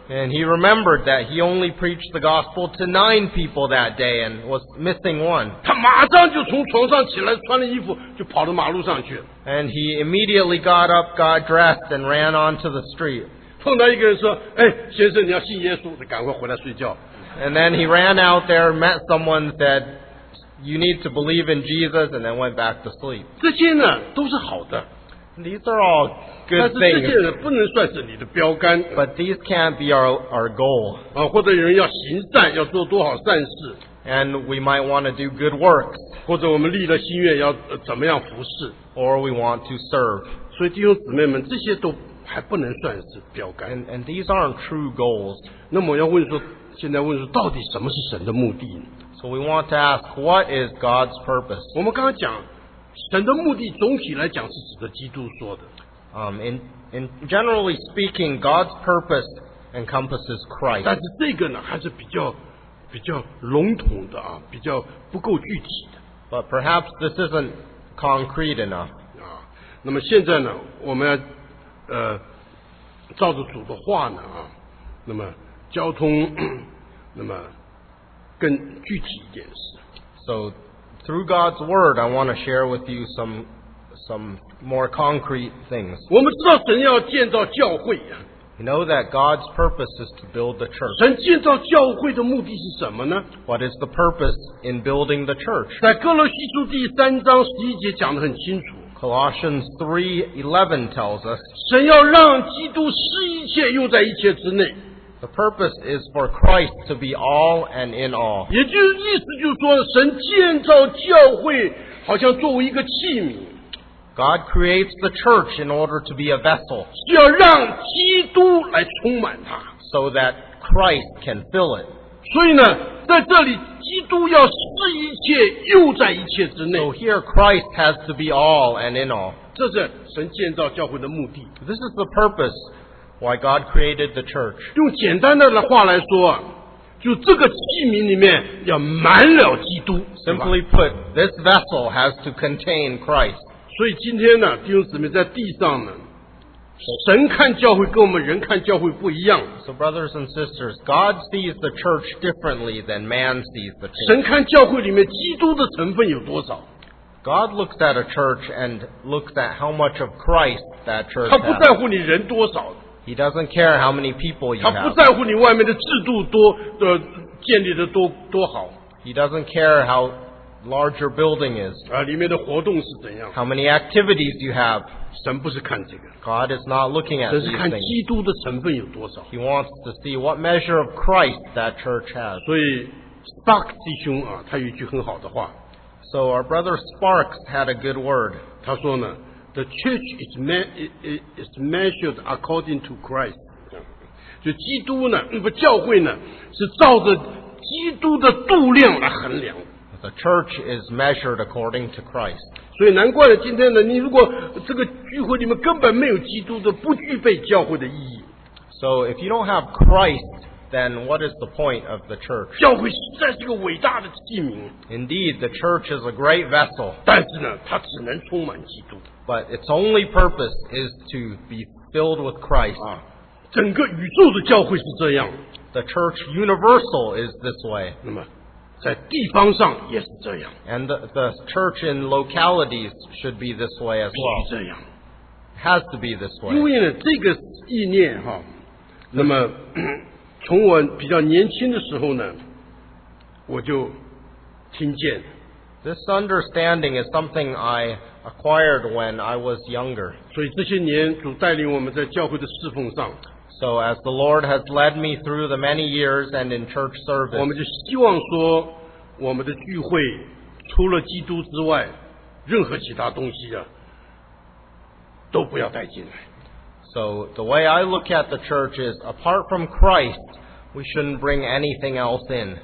And he remembered that he only preached the gospel to 9 people that day and was missing one. 他马上就从床上起来，穿了衣服就跑到马路上去了。 And he immediately got up, got dressed, and ran onto the street. 碰到一个人说：“哎，先生，你要信耶稣，赶快回来睡觉。” And then he ran out there, met someone, said, "You need to believe in Jesus," and then went back to sleep. 这些呢都是好的， These are all 但 good 是这些 things, 人不能算是你的标杆 but these can't be our goal. 啊，或者有人要行善，要做多少善事， And we might want to do good works, 或者我们立了心愿要怎么样服侍。 or we want to serve. 所以弟兄姊妹们，这些都还不能算是标杆。 And these aren't true goals. 那么我要问说，现在问说，到底什么是神的目的呢？ So we want to ask, what is God's purpose? 我们刚刚讲，神的目的总体来讲是指着基督说的。 In generally speaking, God's purpose encompasses Christ. 但是这个呢，还是比较笼统的啊，比较不够具体的 But perhaps this isn't concrete enough. 啊。那么现在呢，我们要照着主的话呢啊，那么交通那么更具体一点是。 So through God's word, I want to share with you some more concrete things. 我们知道神要建造教会啊， You know that God's purpose is to build the church. 神建造教会的目的是什么呢？ What is the purpose in building the church? 在哥罗西书第3章11节讲得很清楚， Colossians 3:11 tells us 神要让基督使一切用在一切之内， the purpose is for Christ to be all and in all. 也就是意思就是说，神建造教会好像作为一个器皿， God creates the church in order to be a vessel 是要让基督来充满它。 so that Christ can fill it. 所以呢，在这里，基督要使一切用在一切之内， So here Christ has to be all and in all. 这是神建造教会的目的。 This is the purpose why God created the church. 用简单的话来说啊，就这个器皿里面要满了基督，对吧 Simply put, this vessel has to contain Christ. 所以今天呢，弟兄姊妹在地上呢，神看教会跟我们人看教会不一样。 So brothers and sisters, God sees the church differently than man sees the church. 神看教会里面基督的成分有多少， God looks at a church and looks at how much of Christ that church 他不 has. 在乎你人多少， He doesn't care how many people you 他不 have. 在乎你外面的制度建立的多好 He doesn't care how large your building is, 啊，里面的活动是怎样。 how many activities you have. 神不是看这个， God is not looking at 神 these 是看 things. 基督的成分有多少。 He wants to see what measure of Christ that church has. 所以 Spark 弟兄啊，他有一句很好的话， So our brother Sparks had a good word. 他说呢 ，The church is measured according to Christ。就基督呢，教会呢是照着基督的度量来衡量。 The church is measured according to Christ. 所以难怪了，今天呢，你如果这个聚会里面根本没有基督的，不具备教会的意义。 So if you don't have Christ, then what is the point of the church? 教会实在是个伟大的器皿， Indeed, the church is a great vessel, 但是呢，它只能充满基督 but its only purpose is to be filled with Christ. 啊。整个宇宙的教会是这样， The church universal is this way, 那么在地方上也是这样， and the church in localities should be this way as 必 well. 须这样。 Has to be this 因 way. 为呢，这个意念哈，那么从我比较年轻的时候呢，我就听见， This understanding is something I acquired when I was younger. 所以这些年主带领我们在教会的侍奉上， So as the Lord has led me through the many years and in church 我 service, 们就希望说，我们的聚会除了基督之外，任何其他东西啊，都不要带进来。 so the way I look at the church is, apart from Christ, we shouldn't bring anything else in.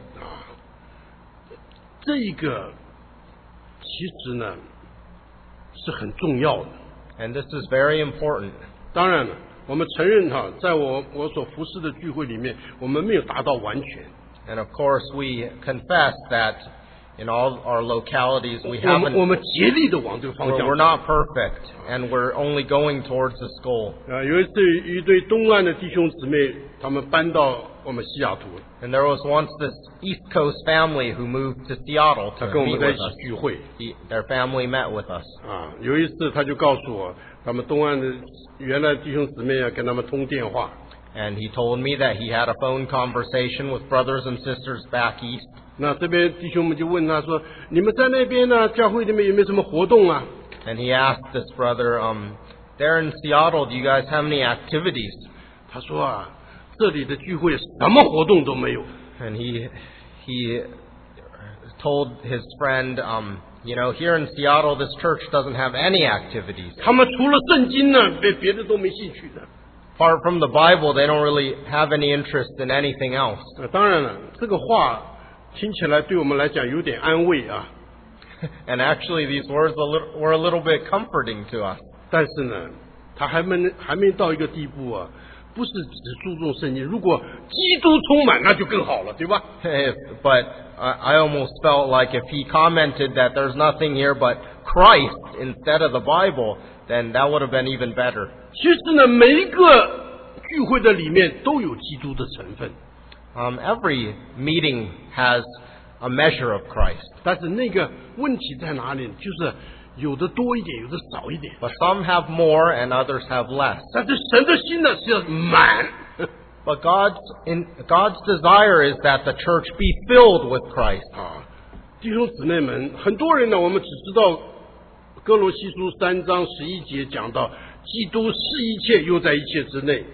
这一个其实呢是很重要的。 And this is very important. 当然了，我们承认哈，在我所服侍的聚会里面，我们没有达到完全。 And of course, we confess that in all our localities, we 我们 haven't, 竭力的往这个方向 we're not perfect, and we're only going towards this goal. 有一次一对东岸的弟兄姊妹，他们搬到我们西雅图， And there was once this East Coast family who moved to Seattle 他 to 跟我 meet 们在一 with 起 us. 聚会 Their family met with us. 有一次他就告诉我，他们东岸的原来弟兄姊妹要跟他们通电话， And he told me that he had a phone conversation with brothers and sisters back east. 那这边弟兄们就问他说：“你们在那边呢？教会里面有没有什么活动啊 And he asked this brother, there in Seattle, do you guys have any activities?？” 他说这里的聚会什么活动都没有。 And he told his friend, here in Seattle, this church doesn't have any activities. 他们除了圣经呢，别的都没兴趣的。 Apart from the Bible, they don't really have any interest in anything else. 当然了，这个话听起来对我们来讲有点安慰啊。 And actually, these words were a little bit comforting to us. 但是呢，他还没到一个地步啊，不是只注重圣经，如果基督充满，那就更好了，对吧？ But I almost felt like if he commented that there's nothing here but Christ instead of the Bible, then that would have been even better. 其实呢，每一个聚会的里面都有基督的成分， Every meeting has a measure of Christ. 但是那个问题在哪里？就是有的多一点，有的少一点。 But some have more and others have less. 但是神的心呢是要满。 But God's desire is that the church be filled with Christ. 弟兄姊妹们，很多人呢，我们只知道哥罗西书3章11节讲到，基督是一切，又在一切之内。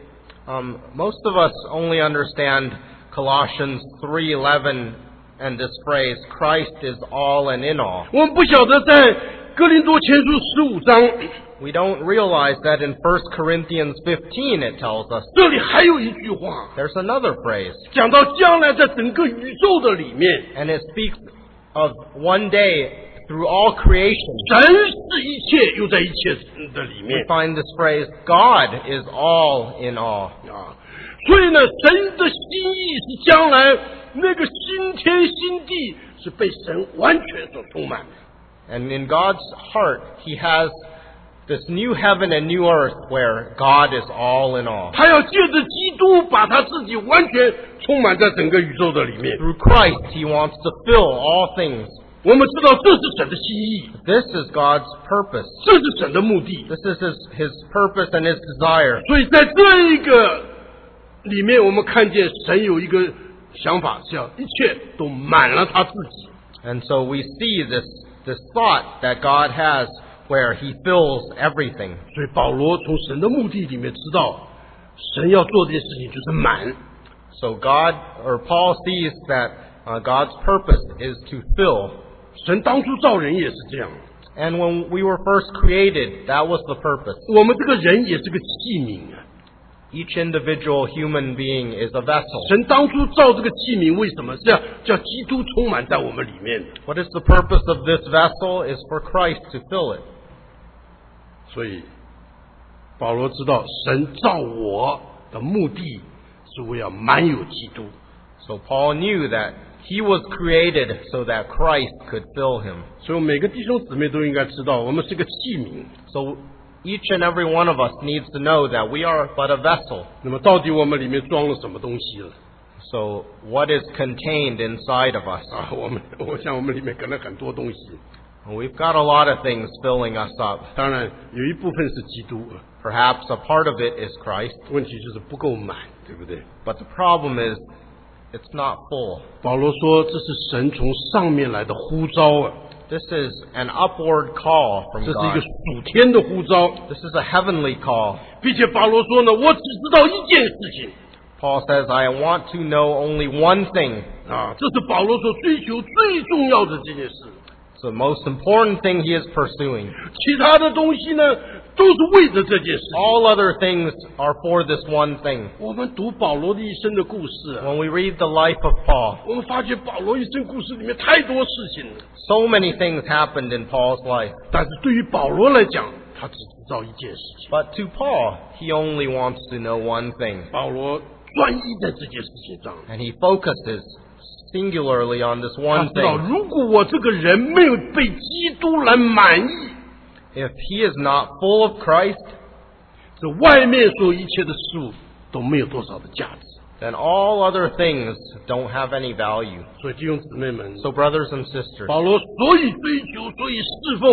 Most of us only understand Colossians 3:11 and this phrase, Christ is all and in all. 我们不晓得在哥林多前书15章， We don't realize that in 1 Corinthians 15 it tells us 这里还有一句话， there's another phrase, 讲到将来在整个宇宙的里面， and it speaks of one day through all creation. 神是一切，又在一切的里 We 面。 find this phrase, God is all in all. 所以呢，神的心意是将来那个新天新地是被神完全所充满的。 And in God's heart, He has this new heaven and new earth where God is all in all. 他要借着基督把他自己完全充满在整个宇宙的里面。 Through Christ, He wants to fill all things. 我们知道这是神的心意， This is God's purpose. 这是神的目的。 This is His purpose and His desire. 所以在这一个里面，我们看见神有一个想法，是要一切都满了他自己。 And so we see this thought that God has where He fills everything. 所以保罗从神的目的里面知道，神要做这件事情就是满。 So Paul sees that God's purpose is to fill. 神当初造人也是这样， And when we were first created, that was the purpose. 我们这个人也是个器皿啊。 Each individual human being is a vessel. 神当初造这个器皿，为什么是要叫基督充满在我们里面的？ What is the purpose of this vessel? Is for Christ to fill it. 所以保罗知道，神造我的目的是为了满有基督。 So Paul knew that he was created so that Christ could fill him. 所以每个弟兄姊妹都应该知道，我们是个器皿。 So each and every one of us needs to know that we are but a vessel. 那么到底我们里面装了什么东西了？ So what is contained inside of us? 我想我们里面可能很多东西。 We've got a lot of things filling us up. 当然有一部分是基督， Perhaps a part of it is Christ, 问题就是不够满，对不对？ but the problem is it's not full. 保罗说这是神从上面来的呼召啊， This is an upward call from 这是一个 God. 属天的呼召， This is a heavenly call. 并且保罗说呢，我只知道一件事情 Paul says, I want to know only one thing. 这是保罗所追求最重要的这件事。 It's the most important thing he is pursuing. 其他的东西呢，都是为着这件事情。 All other things are for this one thing. 我们读保罗的一生的故事啊， When we read the life of Paul, 我们发觉保罗一生故事里面太多事情了。 so many things happened in Paul's life. 但是对于保罗来讲，他只知道一件事情。 But to Paul, he only wants to know one thing. 保罗专一在这件事情上， And he focuses singularly on this 他 one 知道， thing. 如果我这个人没有被基督来满意， If he is not full of Christ, 这外面所有一切的事物都没有多少的价值。 then all other things don't have any value. 所以弟兄姊妹们， So brothers and sisters, 保罗所以追求，所以侍奉，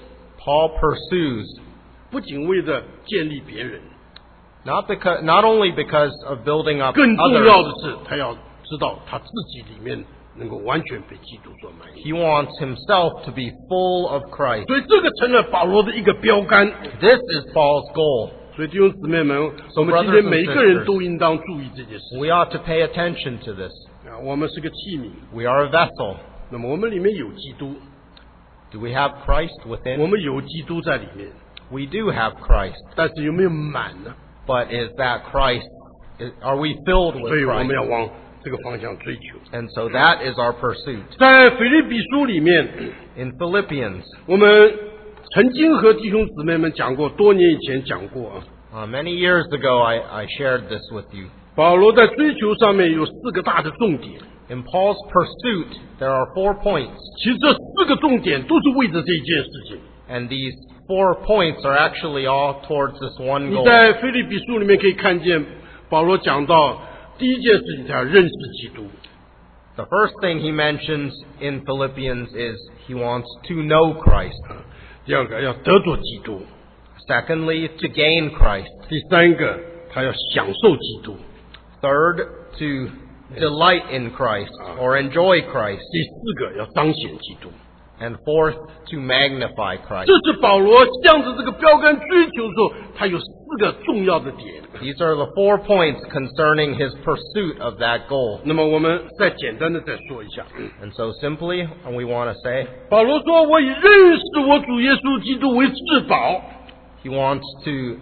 Paul pursues, 不仅为了建立别人， not only because of building up 更重要的 others, 是，他要知道他自己里面能够完全被基督所满意。 he wants himself to be full of Christ. 所以这个成了保罗的一个标杆。 This is Paul's goal. 所以弟兄姊妹们，我们今天每一个人都应当注意这件事。 We ought to pay attention to this. 我们是个器皿， We are a vessel. 那么我们里面有基督， Do we have Christ 我 within? 们有基督在里面， We do have Christ. 但是有没有满呢？ But is that Christ? Are we filled 所 with 以我们 Christ? 要往这个方向追求。 And so that is our pursuit. 在腓立比书里面， In Philippians, 我们曾经和弟兄姊妹们讲过，多年以前讲过啊。 many years ago, I shared this with you. 保罗在追求上面有4个大的重点， In Paul's pursuit, there are 4 points. 其实这4个重点都是为着这一件事情。 And these 4 points are actually all towards this one 你 goal. 在腓立比书里面可以看见，保罗讲到第一件事情，他要认识基督。 The first thing he mentions in Philippians is he wants to know Christ. 第二个要得着基督， Secondly, to gain Christ. 第三个他要享受基督， Third, to delight in Christ or enjoy Christ. 第4个要彰显基督。 And fourth, to magnify Christ. 这是保罗向着这个标杆追求的时候，他有4个重要的点。 These are the 4 points concerning his pursuit of that goal. 那么我们再简单的再说一下。 And so simply, we want to say, 保罗说：“我以认识我主耶稣基督为至宝。 he wants to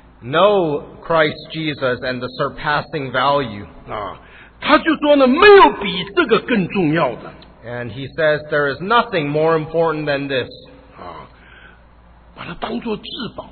know Christ Jesus and the surpassing value. ” 他就说呢，没有比这个更重要的。 And he says there is nothing more important than this. 把它当作至宝。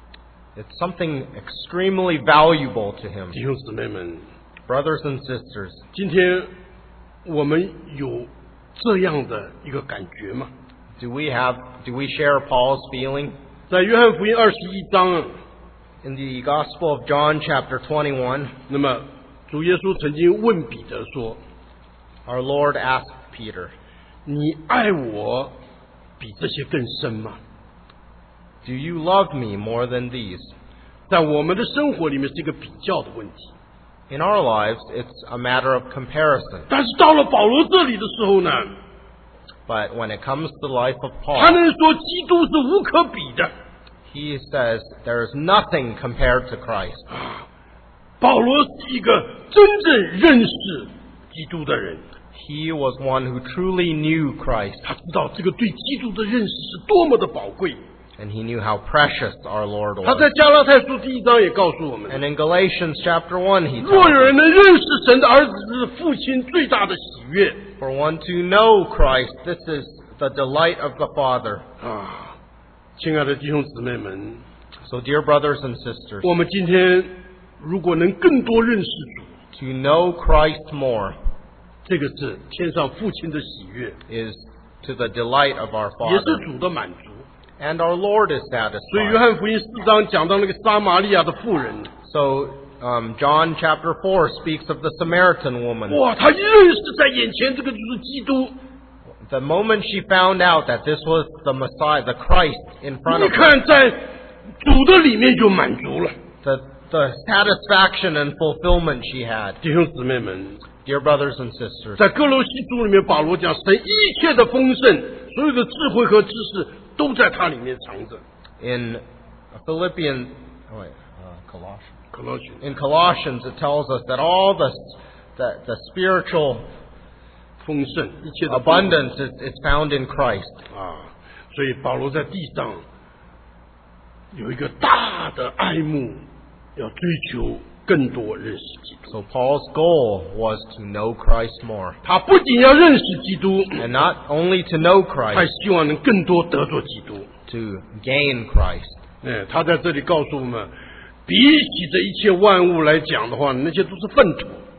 It's something extremely valuable to him. 弟兄姊妹们， Brothers and sisters, 今天我们有这样的一个感觉吗？ do we share Paul's feeling? 在约翰福音21章， In the Gospel of John chapter 21, 那么主耶稣曾经问彼得说 our Lord asked Peter, 你爱我比这些更深吗？ do you love me more than these? 在我们的生活里面是一个比较的问题， In our lives, it's a matter of comparison. 但是到了保罗这里的时候呢， But when it comes to the life of 他 Paul, 能说基督是无可比的。 he says there is nothing compared to Christ. 保罗是一个真正认识基督的人， He was one who truly knew Christ, 他知道这个对基督的认识是多么的宝贵。 and he knew how precious our Lord 他 was. 在加拉太书第1章也告诉我们， And in Galatians chapter 1, he 若 tells 有 us, 人能认识神的儿子，是父亲最大的喜悦。 for one to know Christ, this is the delight of the Father. 亲爱的弟兄姊妹们， So dear brothers and sisters, 我们今天如果能更多认识主， to know Christ more 这个是天上父亲的喜悦， is to the delight of our 也是 Father. 主的满足。 And our Lord is 所以约 satisfied. 翰福音4章讲到那个撒玛利亚的妇人， So John chapter 4 speaks of the Samaritan woman. 哇，她一认识在眼前这个就是基督， The moment she found out that this was the Messiah, the Christ in front 你 of her, 看在主的里面就满足了。 the satisfaction and fulfillment she had. 弟兄姊妹们， Dear brothers and sisters, 在哥罗西书里面，保罗讲神一切的丰盛，所有的智慧和知识都在它里面藏着。 in Philippians, Colossians. 哥罗西 In Colossians, it tells us that all the spiritual 丰盛，一切的丰盛 abundance is found in Christ. 所以保罗在地上有一个大的爱慕，要追求更多认识基督。 So Paul's goal was to know Christ more. 他不仅要认识基督， And not only to know 他 Christ, 希望能更多得着基督。 to gain Christ. 他在这里告诉我们，比起这一切万物来讲的话，那些都是粪土。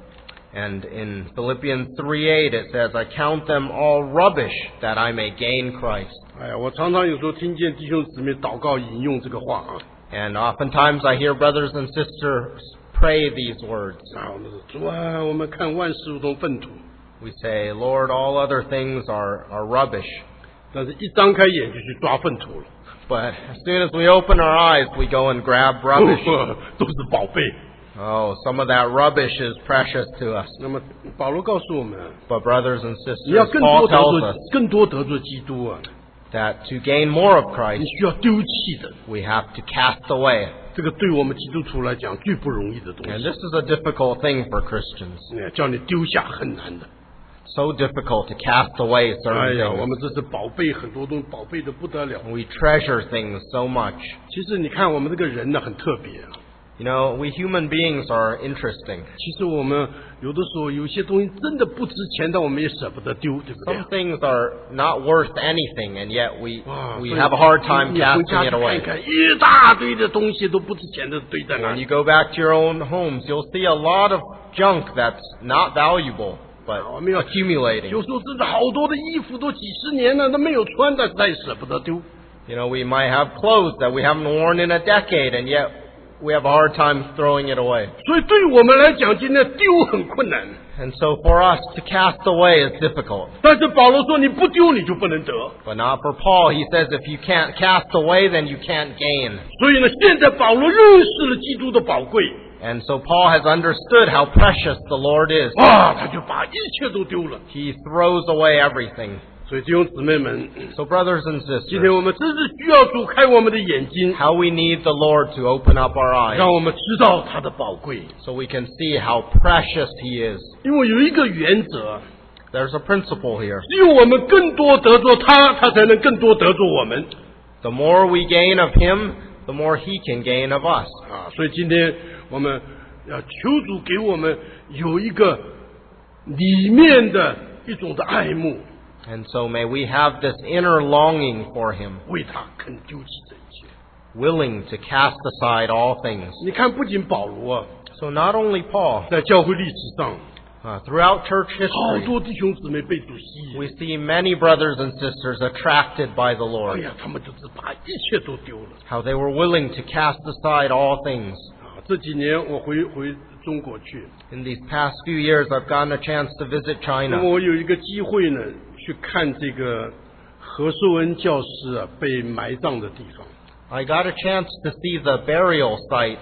And in Philippians 3:8 it says, I count them all rubbish that I may gain Christ. 哎呀，我常常有时候听见弟兄姊妹祷告引用这个话啊， And oftentimes I hear brothers and sisters pray these words. 啊，我们说主啊，我们看万事如同粪土， We say, Lord, all other things are rubbish. 但是一张开眼就去抓粪土了， But as soon as we open our eyes, we go and grab rubbish. 都是宝贝。 Oh, some of that rubbish is precious to us. 那么保罗告诉我们， But brothers and 你要 sisters, 更 Paul 多得 tells 罪 us 更多得罪基督啊， that to gain more of 你 Christ, 需要丢弃的， we have to cast away. 这个对我们基督徒来讲最不容易的东 And 西， this is a difficult thing for Christians. 叫你丢下很难的。 So difficult to cast away 哎 certain 呀，我 things. 们这是宝贝，很多东西宝贝的不得了。 We treasure things so much. 其实你看我们这个人呢，很特别啊。 You know, we human beings are interesting. 其实我们有的时候有些东西真的不值钱，但我们也舍不得丢，对不对 Some？ things are not worth anything, and yet we 哇， we 所以 have a hard time 你回家 casting 去 it 看 away. 一看，一大堆的东西都不值钱的堆在那 When 里 you。go back to your own homes, you'll see a lot of junk that's not valuable, but 我们要 accumulating. 有时候真的好多的衣服都几十年了，都没有穿，但是他也舍不得丢。 You know, we might have clothes that we haven't worn in a decade, and yet we have a hard time throwing it away. 所以对我们来讲，今天丢很困难。 And so for us to cast away is difficult. 但是保罗说，你不丢你就不能得。 But not for Paul. He says if you can't cast away, then you can't gain. 所以呢，现在保罗认识了基督的宝贵， And so Paul has understood how precious the Lord is. 啊，他就把一切都丢了。 He throws away everything. 所以弟兄姊妹们， So brothers and 今天 sisters, 我们真是需要主开我们的眼睛， how we need the Lord to open up our eyes 让我们知道他的宝贵。 so we can see how precious He is. 因为有一个原则， There's a principle here. 只有我们更多得着他，他才能更多得着我们。 The more we gain of Him, the more He can gain of us. 啊，所以今天我们要求主给我们有一个里面的一种的爱慕， And so may we have this inner longing for Him, 为他肯丢弃这一切。 willing to cast aside all things. 你看，不仅保罗啊， So not only Paul, 在教会历史上， throughout church 好 history, 多弟兄姊妹被主吸引。 we see many brothers and sisters attracted by the 哎 Lord, 呀，他们就是把一切都丢了。 how they were willing to cast aside all things. 啊，这几年我回中国去， In these past few years, I've gotten a chance to visit 那么 China. 我有一个机会呢，去看这个何寿恩教师啊被埋葬的地方。 I got a chance to see the burial site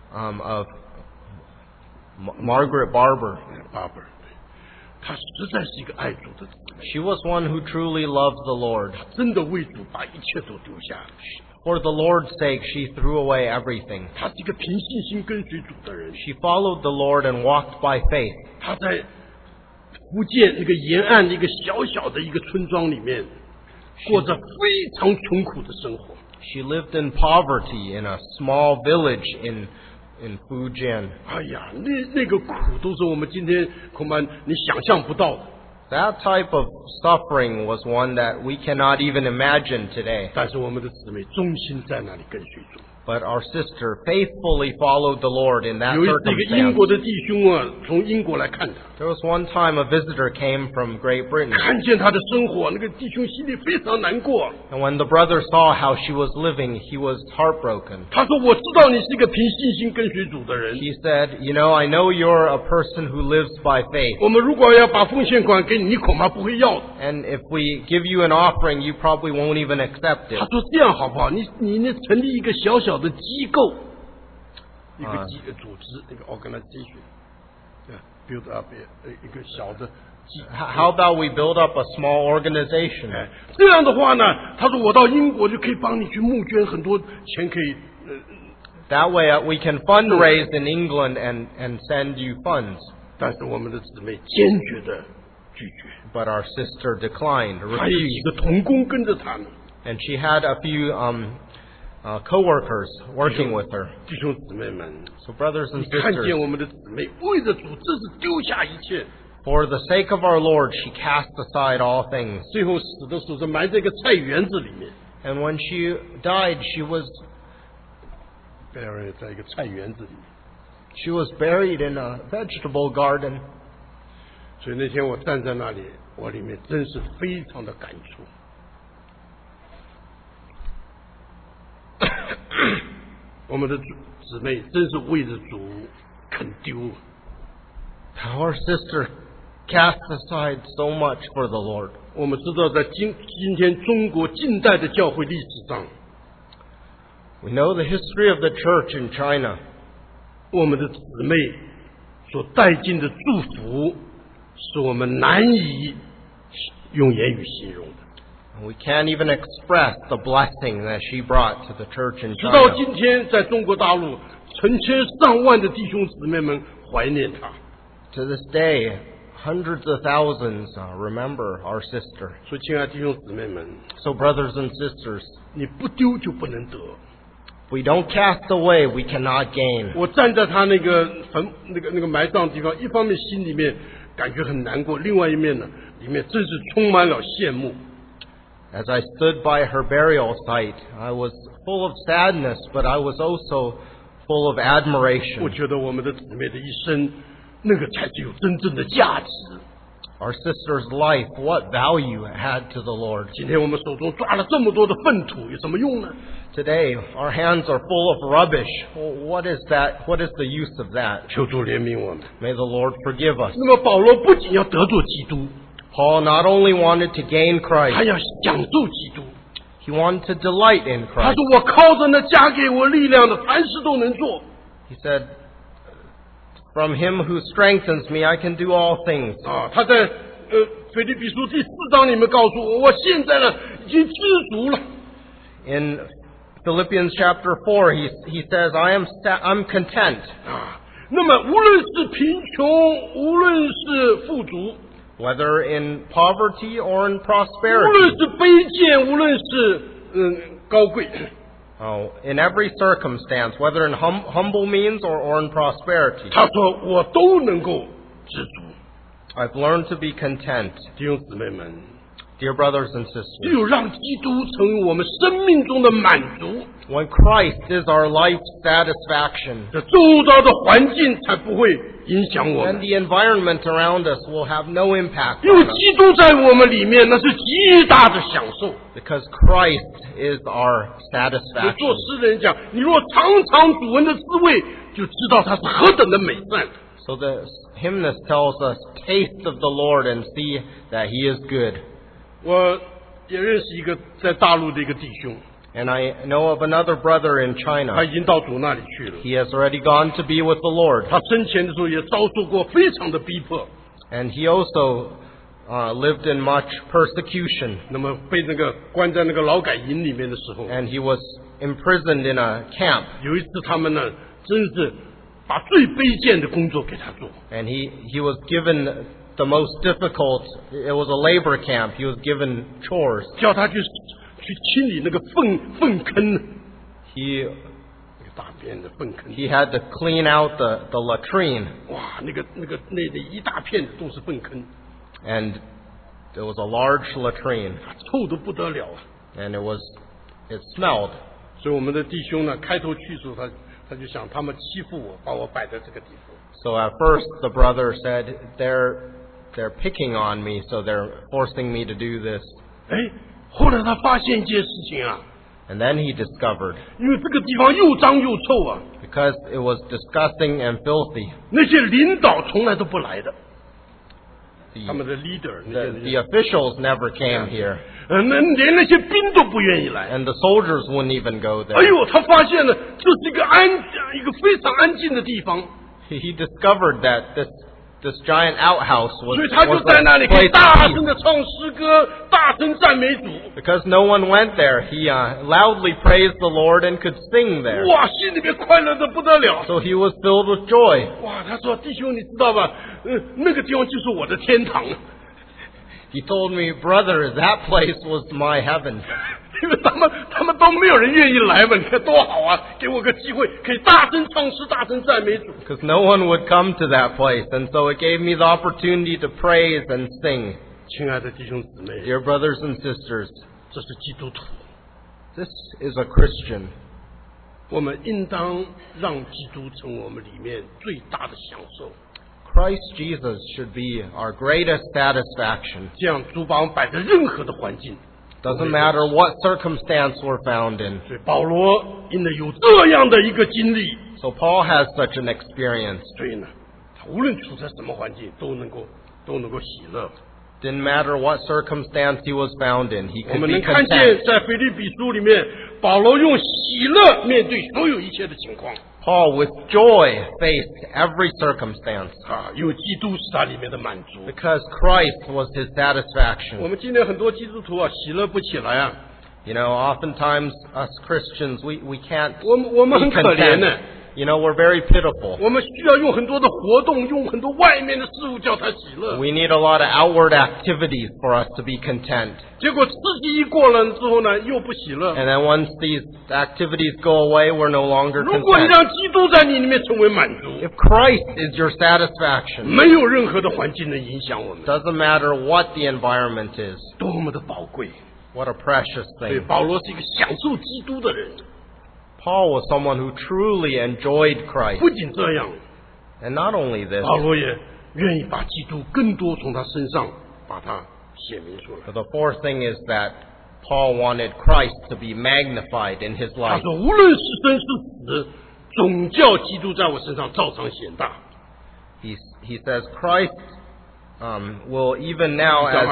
of Margaret Barber. 巴本，他实在是一个爱主的姊妹， She was one who truly loved the Lord. 真的为主把一切都丢下。 For the Lord's sake, she threw away everything. 他是一个凭信心跟随主的人。 She followed the Lord and walked by faith. 他在福建那个沿岸的一个小小的一个村庄里面，过着非常穷苦的生活。 She lived in poverty in a small village in Fujian. 哎呀，那个苦都是我们今天恐怕你想象不到的。 That type of suffering was one that we cannot even imagine today. 但是我们的姊妹忠心在那里跟随主。 But our sister faithfully followed the Lord in that 有一次，一个英 circumstance. 国的弟兄啊，从英国来看他， There was one time a visitor came from Great Britain, 看见他的生活，那个弟兄心里非常难过。 and when the brother saw how she was living, he was heartbroken. 他说：“我知道你是一个凭信心跟随主的人。 He said, You know, I know you're a person who lives by faith, 我们如果要把奉献款给你，你恐怕不会要的。 and if we give you an offering, you probably won't even accept ” 他 it. 说：“这样好不好？你呢成立一个小小的机构，一个组织，一个 organization， build up 一个小的机。 How about we build up a small organization? 哎，这样的话呢，他说我到英国就可以帮你去募捐很多钱，可以 That way we can fundraise in England and send you funds. 但是我们的姊妹坚决的拒绝。 But our sister declined, 还有几 refused. 个同工跟着他呢， And she had a few co-workers working with her. 弟兄姊妹们， So brothers and 你看见 sisters, 我们的姊妹为着主，这是丢下一切， for the sake of our Lord, she cast aside all things. 最后死的时候是埋在一个菜园子里面， And when she died, she was buried 在一个菜园子里面。 buried in a vegetable garden. 所以那天我站在那里，我里面真是非常的感触。我们的姊妹真是为着主肯丢。 Our sister cast aside so much for the Lord. 我们知道在今天中国近代的教会历史上， We know the history of the church in China. 我们的姊妹所带进的祝福，是我们难以用言语形容的。 We can't even express the blessing that she brought to the church in 直到 China. 今天，在中国大陆，成千上万的弟兄姊妹们怀念她。 To this day, hundreds of thousands remember our sister. 所以，亲爱的弟兄姊妹们， So brothers and sisters, 你不丢就不能得。 if we don't cast away, we cannot gain. 我站在他那个埋葬的地方，一方面心里面感觉很难过，另外一面呢，里面真是充满了羡慕。 As I stood by her burial site, I was full of sadness, but I was also full of 我 admiration. 觉得我们的姊妹的一生，那个才是有真正的价值。 Our sister's life, what value it had to the Lord. 今天我们手中抓了这么多的粪土，有什么用呢？ Today, our hands are full of rubbish. What is that? What is the use of that? 求主怜悯我们。 May the Lord forgive us. 那么保罗不仅要得着基督， Paul not only wanted to gain 他 Christ, 要享受基督。 he wanted to delight in 他 Christ. 说：“我靠着那加给我力量的，凡事都能做。 He said, from him who strengthens me, I can do all things. ” 他在腓立比书第4章里面告诉我，我现在呢已经知足了。 In Philippians chapter 4, he says, I'm content. 那么无论是贫穷，无论是富足， Whether in poverty or in 无论 prosperity. 是卑贱，无论是高贵， In every circumstance, whether in humble means or in prosperity. 他说我都能够知足。 I've learned to be content. 弟兄姊妹们， Dear brothers and 只 sisters, 有让基督成为我们生命中的满足， when Christ is our life's satisfaction, 这周遭的环境才不会影响我 then 们。 the environment around us will have no impact 因为 on us, 基督在我们里面，那是极大的享受。 because Christ is our 所以做 satisfaction. 诗人讲，你若尝尝主恩的滋味，就知道他是何等的美善。 So the hymnist tells us, taste of the Lord and see that he is good. 我也认识一个在大陆的一个弟兄， And I know of another brother in 他 China. 已经到主那里去了。 He has already gone to be with the Lord. 他生前的时候也遭受过非常的逼迫， And he also lived in much persecution. 那么被那个关在那个劳改营里面的时候， And he was imprisoned in a camp. 有一次他们呢，真是把最卑贱的工作给他做， And he was given the most difficult. It was a labor camp. He was given chores. 叫他去清理那个粪坑， He 那个大便的粪坑， he had to clean out the latrine. 哇，那里一大片都是粪坑， And there was a large latrine. 臭得不得了啊！ And it smelled. 所以我们的弟兄呢，开头去的时候，他就想他们欺负我，把我摆在这个地方。 So at first the brother said, they're picking on me, so they're forcing me to do this. 哎，后来他发现一件事情啊， And then he discovered, 因为这个地方又脏又臭啊， because it was disgusting and filthy, 那些领导从来都不来的，他们 the, 的 leader， the officials never came here, 连那些兵都不愿意来。 and the soldiers wouldn't even go 哎 there. 呦，他发现了这是一个非常安静的地方， He discovered that this giant outhouse 所以 was 他就 a 在那里可以 place 大 of 声 peace. 的唱诗歌，大声赞美主。 Because no one went there, he loudly praised the Lord and could sing there. 哇，心里面快乐的不得了。 So he was filled with joy. 哇，他说：“弟兄，你知道吧？那个地方就是我的天堂。” He told me, brother, that place was my heaven. 因为他们都没有人愿意来嘛，你看多好啊！给我个机会，可以大声唱诗，大声赞美主。 Because no one would come to that place, and so it gave me the opportunity to praise and sing. 亲爱的弟兄姊妹， Dear brothers and sisters, 这是基督徒， this is a Christian. 我们应当让基督成为我们里面最大的享受。 Christ Jesus should be our greatest satisfaction. 这样主把我们摆在任何的环境， Doesn't matter what circumstance we're found in. 所以保罗因为有这样的一个经历， So Paul has such an experience. 所以呢，他无论处在什么环境都能够喜乐。 Didn't matter what circumstance he was found in, he 我 could 们 be 能看 content. 见在腓立比书里面，保罗用喜乐面对所有一切的情况 Paul, with joy, faced every circumstance 啊，因为基督是他里面的满足。 because Christ was his 我 satisfaction. 们今天很多基督徒啊，喜乐不起来啊， You know, oftentimes us Christians, we can't 我们 be 很可怜呢。 content. You know, we're very pitiful. 我们需要用很多的活动，用很多外面的事物叫他喜乐。 We need a lot of outward activities for us to be content. 结果刺激一过了之后呢，又不喜乐。 And then once these activities go away, we're no longer 如果你 content. 让基督在你里面成为满足， If Christ is your satisfaction, 没有任何的环境能影响我们， doesn't matter what the environment is, 多么的宝贵。 what a precious 所以 thing. 保罗是一个享受基督的人。 Paul was someone who truly enjoyed Christ. 不仅这样， And not only this, 保罗也愿意把基督更多从他身上把它写明出来。 but the fourth thing is that Paul wanted Christ to be magnified in his 他 life. 说：“无论是生是死，总叫基督在我身上照常显大。 He says Christ will even now, as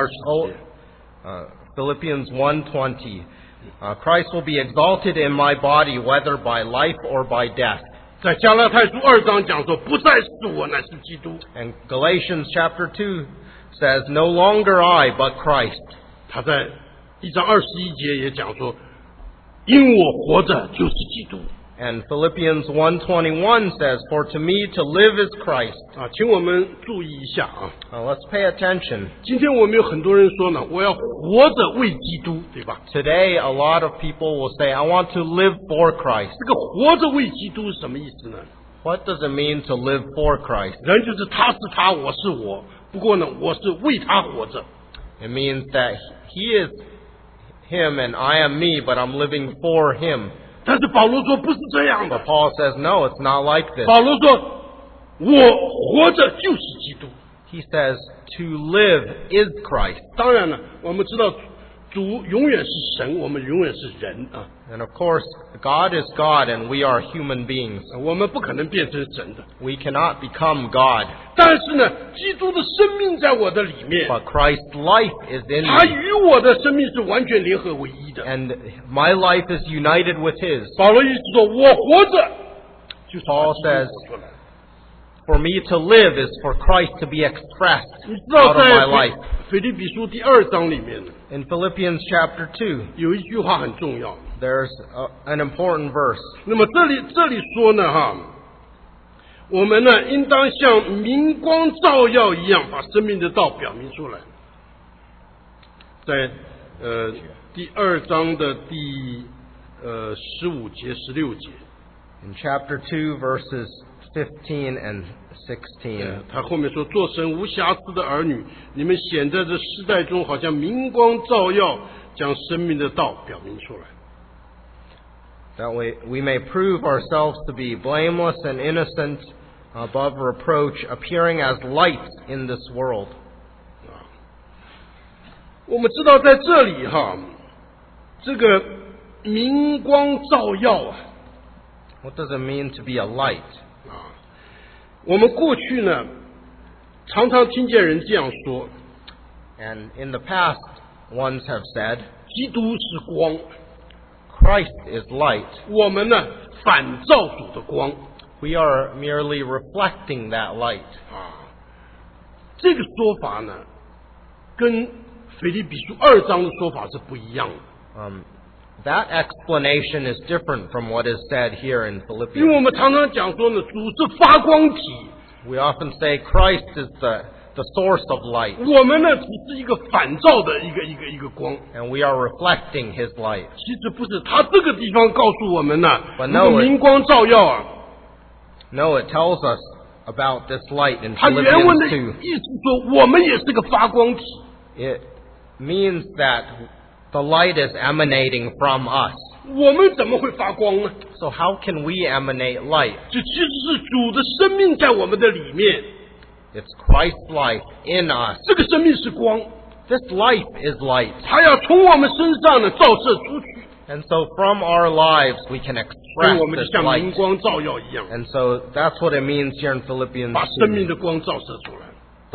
Philippians 1:20, Christ will be exalted in my body, whether by life or by death. ” 在加拉太书2章讲说：“不再是我，乃是基督。 And Galatians chapter 2 says, no longer I, but Christ. ” 他在1章21节也讲说：“因我活着就是基督。 And Philippians 1:21 says, for to me to live is Christ. ” 请我们注意一下啊！ Now let's pay attention. 今天我们有很多人说呢，我要活着为基督，对吧？ Today, a lot of people will say, I want to live for Christ. 这个活着为基督是什么意思呢？ What does it mean to live for Christ? 人就是他是他，我是我。不过呢，我是为他活着。 It means that he is him and I am me, but I'm living for him. 但是保罗说不是这样 But 的。 Paul says, no, it's not like this. 保罗说：“我活着就是基督。 He says, to live is Christ. ” 当然了，我们知道主永远是神，我们永远是人啊， And of course, God is God and we are human beings. 我们不可能变成神的。 We cannot become God. 但是呢，基督的生命在我的里面， But Christ's life is in 他 me. 与我的生命是完全联合为一的。 And my life is united with his. 保罗意思说：“我活着就是把 Paul 基督 says, 活出来。 For me to live is for Christ to be expressed 你知道 out of my 在 life. 腓立比书第2章里面 In Philippians chapter 2, 有一句话很重要。 there's an important verse. 那么这里说呢，我们呢应当像明光照耀一样，把生命的道表明出来。在第2章的第15节、16节， In chapter 2, verses 15 and 16. 他后面说：“做神无瑕疵的儿女，你们显在这世代中，好像明光照耀，将生命的道表明出来。” That we may prove ourselves to be blameless and innocent, above reproach, appearing as lights in this world. 我们知道在这里这个明光照耀啊， What does it mean to be a light? 我们过去呢常常听见人这样说： And in the past, ones have said, 基督是光， Christ is light. 我们呢反照主的光 We are merely reflecting that light. 这个说法呢，跟腓立比书2章的说法是不一样的。 That explanation is different from what is said here in 因为 Philippians. 我们常常讲说呢，主是发光体， We often say Christ is the source of light, 我们呢只是一个反照的一个光。 and we are reflecting His light. 其实不是，他这个地方告诉我们呢， But 如 no, 果明光照耀啊， No, it tells us about this light in 他原文的 Philippians 2. 意思说，我们也是个发光体。 It means that the light is emanating from us. 我们怎么会发光呢？ So how can we emanate light? 这其实是主的生命在我们的里面， It's Christ's life in us. 这个生命是光， This life is light. 它要从我们身上呢照射出去， And so from our lives we can 所以 express 我们就 this 像 light. 明光照耀一样， And so that's what it means here in Philippians 把生命 2. 的光照射出来。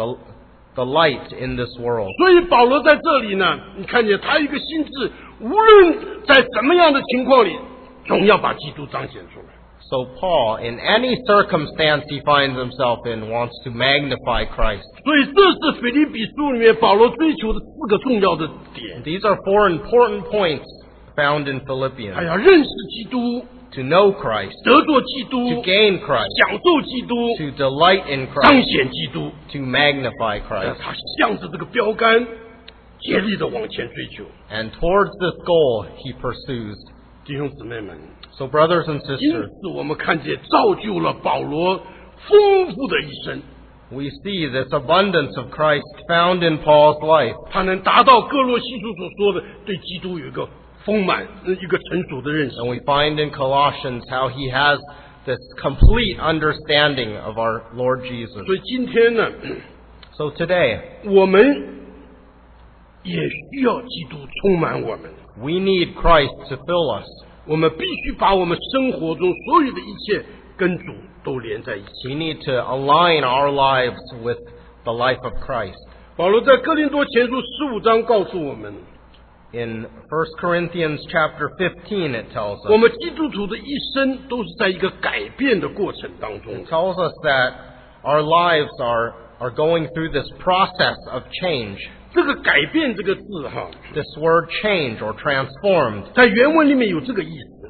The light in this world. 所以保罗在这里呢，你看见他有一个心智，无论在什么样的情况里，总要把基督彰显出来。 So Paul, in any circumstance he finds himself in, wants to magnify Christ. 所以这是腓立比书里面保罗追求的4个重要的点。 These are 4 important points found in 他 Philippians. 要认识基督， To know Christ, 得着基 to 督， gain Christ, 享受基督， to delight in 彰 Christ, 显基督。 to magnify Christ. 他向着这个标杆，竭力的往前追求。 And towards this goal he pursues. 弟兄姊妹们， So brothers and 因 sisters, 此我们看见造就了保罗丰富的一生， we see this abundance of Christ found in Paul's life. 他能达到各洛西书所说的对基督有一个丰满、一个成熟的认识。 And we find in Colossians how he has this complete understanding of our Lord Jesus. 所以今天呢， So today, 我们也需要基督充满我们。 we need Christ to fill us. 我们必须把我们生活中所有的一切跟主都连在一起。 We need to align our lives with the life of Christ. 保罗在哥林多前书15章告诉我们， In 1 Corinthians chapter 15 it tells 我 us, 们基督徒的一生都是在一个改变的过程当中 it。tells us that our lives are going through this process of change. 这个改变这个字哈， This word change or transformed. 在原文里面有这个意思，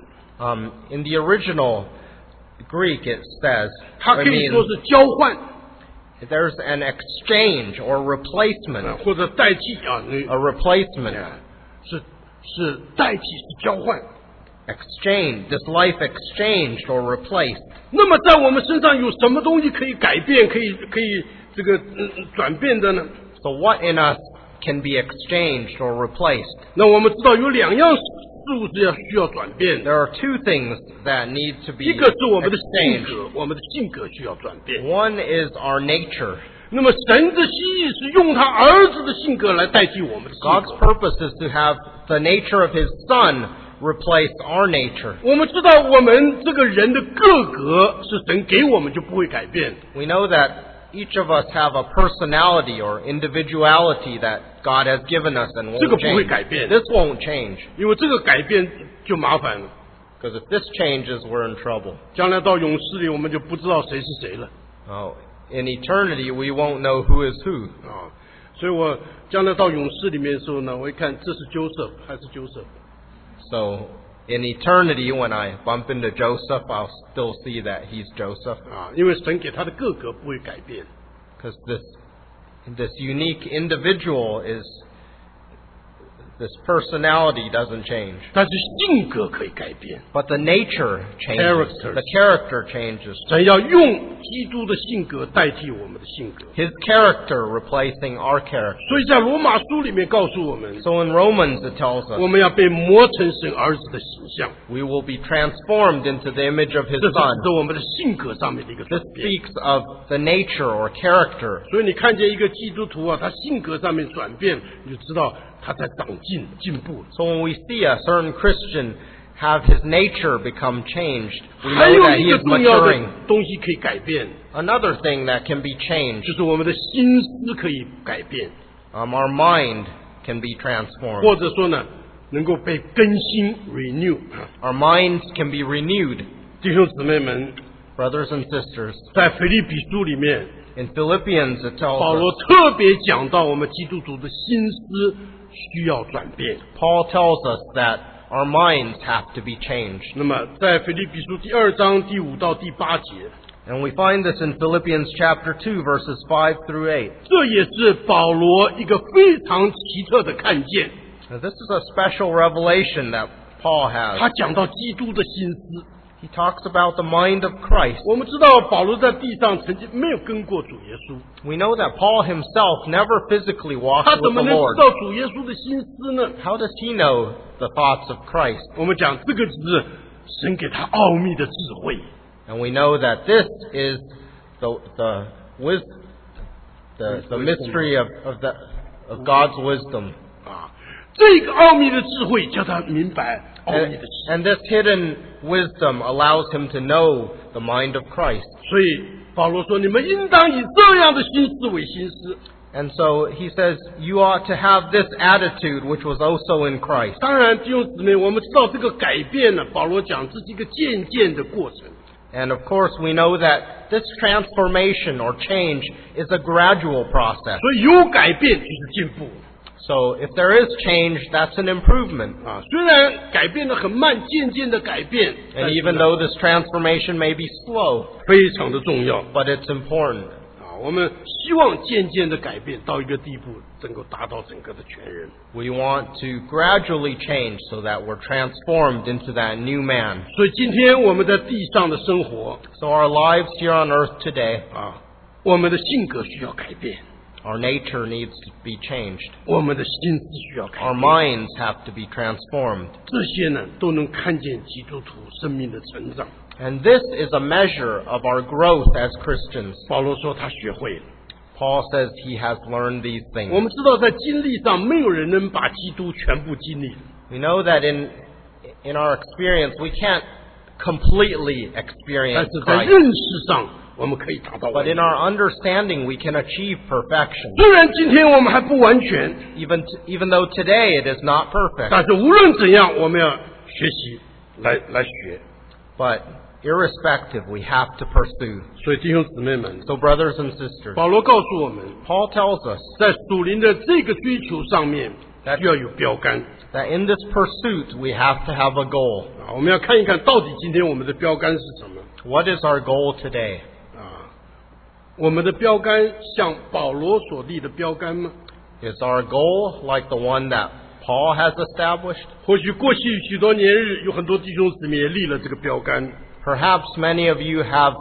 In the original Greek it says, 它 it 可以说 means 是交换 there's an exchange or replacement. 或者代替啊， A replacement. 是代替是交换。 Exchange. This life exchanged or replaced. 那么在我们身上有什么东西可以改变，可以这个转变的呢？ So what in us can be exchanged or replaced? 那我们知道有2样事物是需要转变的， There are 2 things that need to be 一个是我们的性 exchanged. 格，我们的性格需要转变。 One is our nature. 那么神的心意是用他儿子的性格来代替我们的性 God's 格。 purpose is to have the nature of His Son replace our nature. 我们知道我们这个人的个格是神给我们就不会改变， We know that each of us have a personality or individuality that God has given us and 这个 won't 不会 change. 改变， This won't change. 因为这个改变就麻烦了。 Because if this changes, we're in trouble. 将来到永世里，我们就不知道谁是谁了 Oh, in eternity, we won't know who is who. 啊！所以我将来到永世里面的时候呢，我一看这是 Joseph 还是 Joseph， So in eternity, when I bump into Joseph, I'll still see that he's Joseph. 啊，因为神给他的个格不会改变。 Because this unique individual this personality doesn't change. 但是性格可以改变， But the nature changes. Character. The character changes. 神要用基督的性格代替我们的性格。 His character replacing our character. 所以在罗马书里面告诉我们， So in Romans it tells 我 us 们要被磨成神儿子的形象， we will be transformed into the image of His 这是指 Son. 着我们的性格上面的一个转 This 变。 speaks of the nature or character. 所以你看见一个基督徒啊，他性格上面转变，你就知道他在进步。 So when we see a certain Christian have his nature become changed, we 还 know 有 that 一 he 个 is 重要的 maturing. 东西可以改变， Another thing that can be changed, 就是我们的心思可以改变， our mind can be transformed. 或者说呢，能够被更新 renew。 Our minds can be renewed. 弟兄姊妹们， Brothers and sisters, 在腓立比书里面， in Philippians it 保 tells 罗 us, 特别讲到我们基督徒的心思需要转变。 Paul tells us that our minds have to be changed. 那么在腓立比书第2章第5到第8节， And we find this in Philippians chapter 2 verses 5 through 8. 这也是保罗一个非常奇特的看见。 Now, this is a special revelation that Paul 他 has. 讲到基督的心思。 He talks about the mind of Christ. 我们知道保罗在地上曾经没有跟过主耶稣， We know that Paul himself never physically walked 他怎 with 么 the 能 Lord. 知道主耶稣的心思呢？ How does he know the thoughts of Christ? 我们讲这个只是神给他奥秘的智慧。 And we know that this is the the mystery of God's wisdom. 啊，这个奥秘的智慧叫他明白奥秘的事。 And this hidden wisdom allows him to know the mind of Christ. 所以保罗说：“你们应当以这样的心思为心思。” And so he says, you ought to have this attitude which was also in Christ. 当然，弟兄姊妹，我们知道这个改变呢，保罗讲这是一个渐渐的过程。 And of course we know that this transformation or change is a gradual process. 所以有改变就是进步 So if there is change, that's an improvement. 啊。虽然改变的很慢，渐渐的改变， And even though this transformation may be slow, 非常的重要 but it's important. 啊。我们希望渐渐的改变到一个地步，能够达到整个的全人。 We want to gradually change so that we're transformed into that new man. 所以今天我们在地上的生活 So our lives here on earth today, 啊，我们的性格需要改变， our nature needs to be changed. 我们的心思需要改 Our 变。 minds have to be transformed. 这些呢，都能看见基督徒生命的成长。 And this is a measure of our growth as Christians. 保罗说他学会了。 Paul says he has learned these 我 things. 们知道，在经历上，没有人能把基督全部经历。 We know that in our experience, we can't completely 但 experience 是在 Christ. 认识上，我们可以达到 But 完 in 全。 our understanding, we can achieve perfection. 虽然今天我们还不完全， Even though today it is not perfect. 但是无论怎样，我们要学习来学。 But irrespective, we have to pursue. 所以弟兄姊妹们， So brothers and sisters, 保罗告诉我们， Paul tells us 在属灵的这个追求上面，需要有标杆 that in this pursuit, we have to have a goal. 啊。我们要看一看，到底今天我们的标杆是什么 What is our goal today? 啊？我们的标杆像保罗所立的标杆吗？ Is our goal like the one that Paul has established? 或许过去许多年日，有很多弟兄姊妹也立了这个标杆， Perhaps many of you have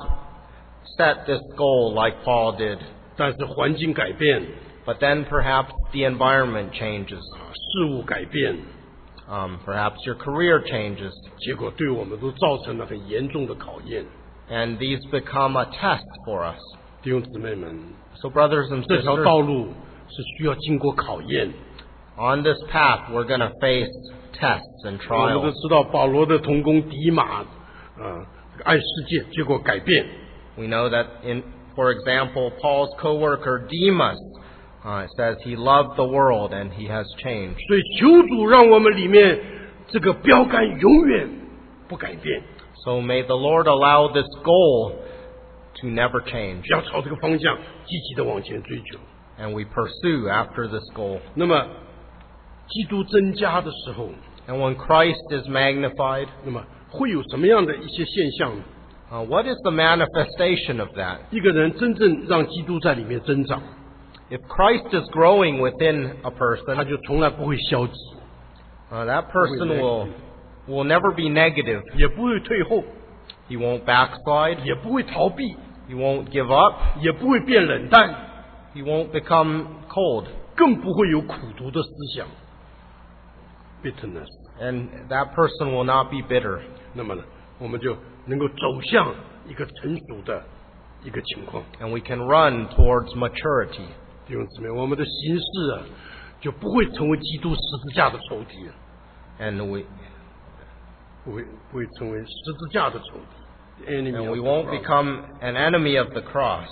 set this goal like Paul did. 但是环境改变 But then perhaps the environment changes. 啊，事物改变， Perhaps your career changes. 结果对我们都造成了很严重的考验。 And these become a test for us. 弟兄姊妹们， So brothers and 这条 sisters, 道路是需要经过考验。 on this path we're going to face tests and 我们都 trials. 知道保罗的同工迪马啊，爱世界，结果改变。 We know that for example, Paul's co-worker Demas, it says he loved the world and he has changed. 所以求主让我们里面这个标杆永远不改变， So may the Lord allow this goal to never change. 要朝这个方向积极的往前追求。 And we pursue after this goal. 那么，基督增加的时候， And when Christ is magnified, 那么会有什么样的一些现象呢？ what is the manifestation of that? 一个人真正让基督在里面增长， If Christ is growing within a 他 person, 就从来不会消极， that person will never be negative. 也不会退后， He won't backslide. 也不会逃避， He won't give up. 也不会变冷淡， He won't become cold. 更不会有苦毒的思想 （bitterness）。 And that person will not be bitter. 那么呢，我们就能够走向一个成熟的一个情况。 And we can run towards maturity. 弟兄姊妹，我们的行事啊，就不会成为基督十字架的仇敌了， And we 不会成为十字架的仇敌。enemy and of we the won't cross become an enemy of the cross.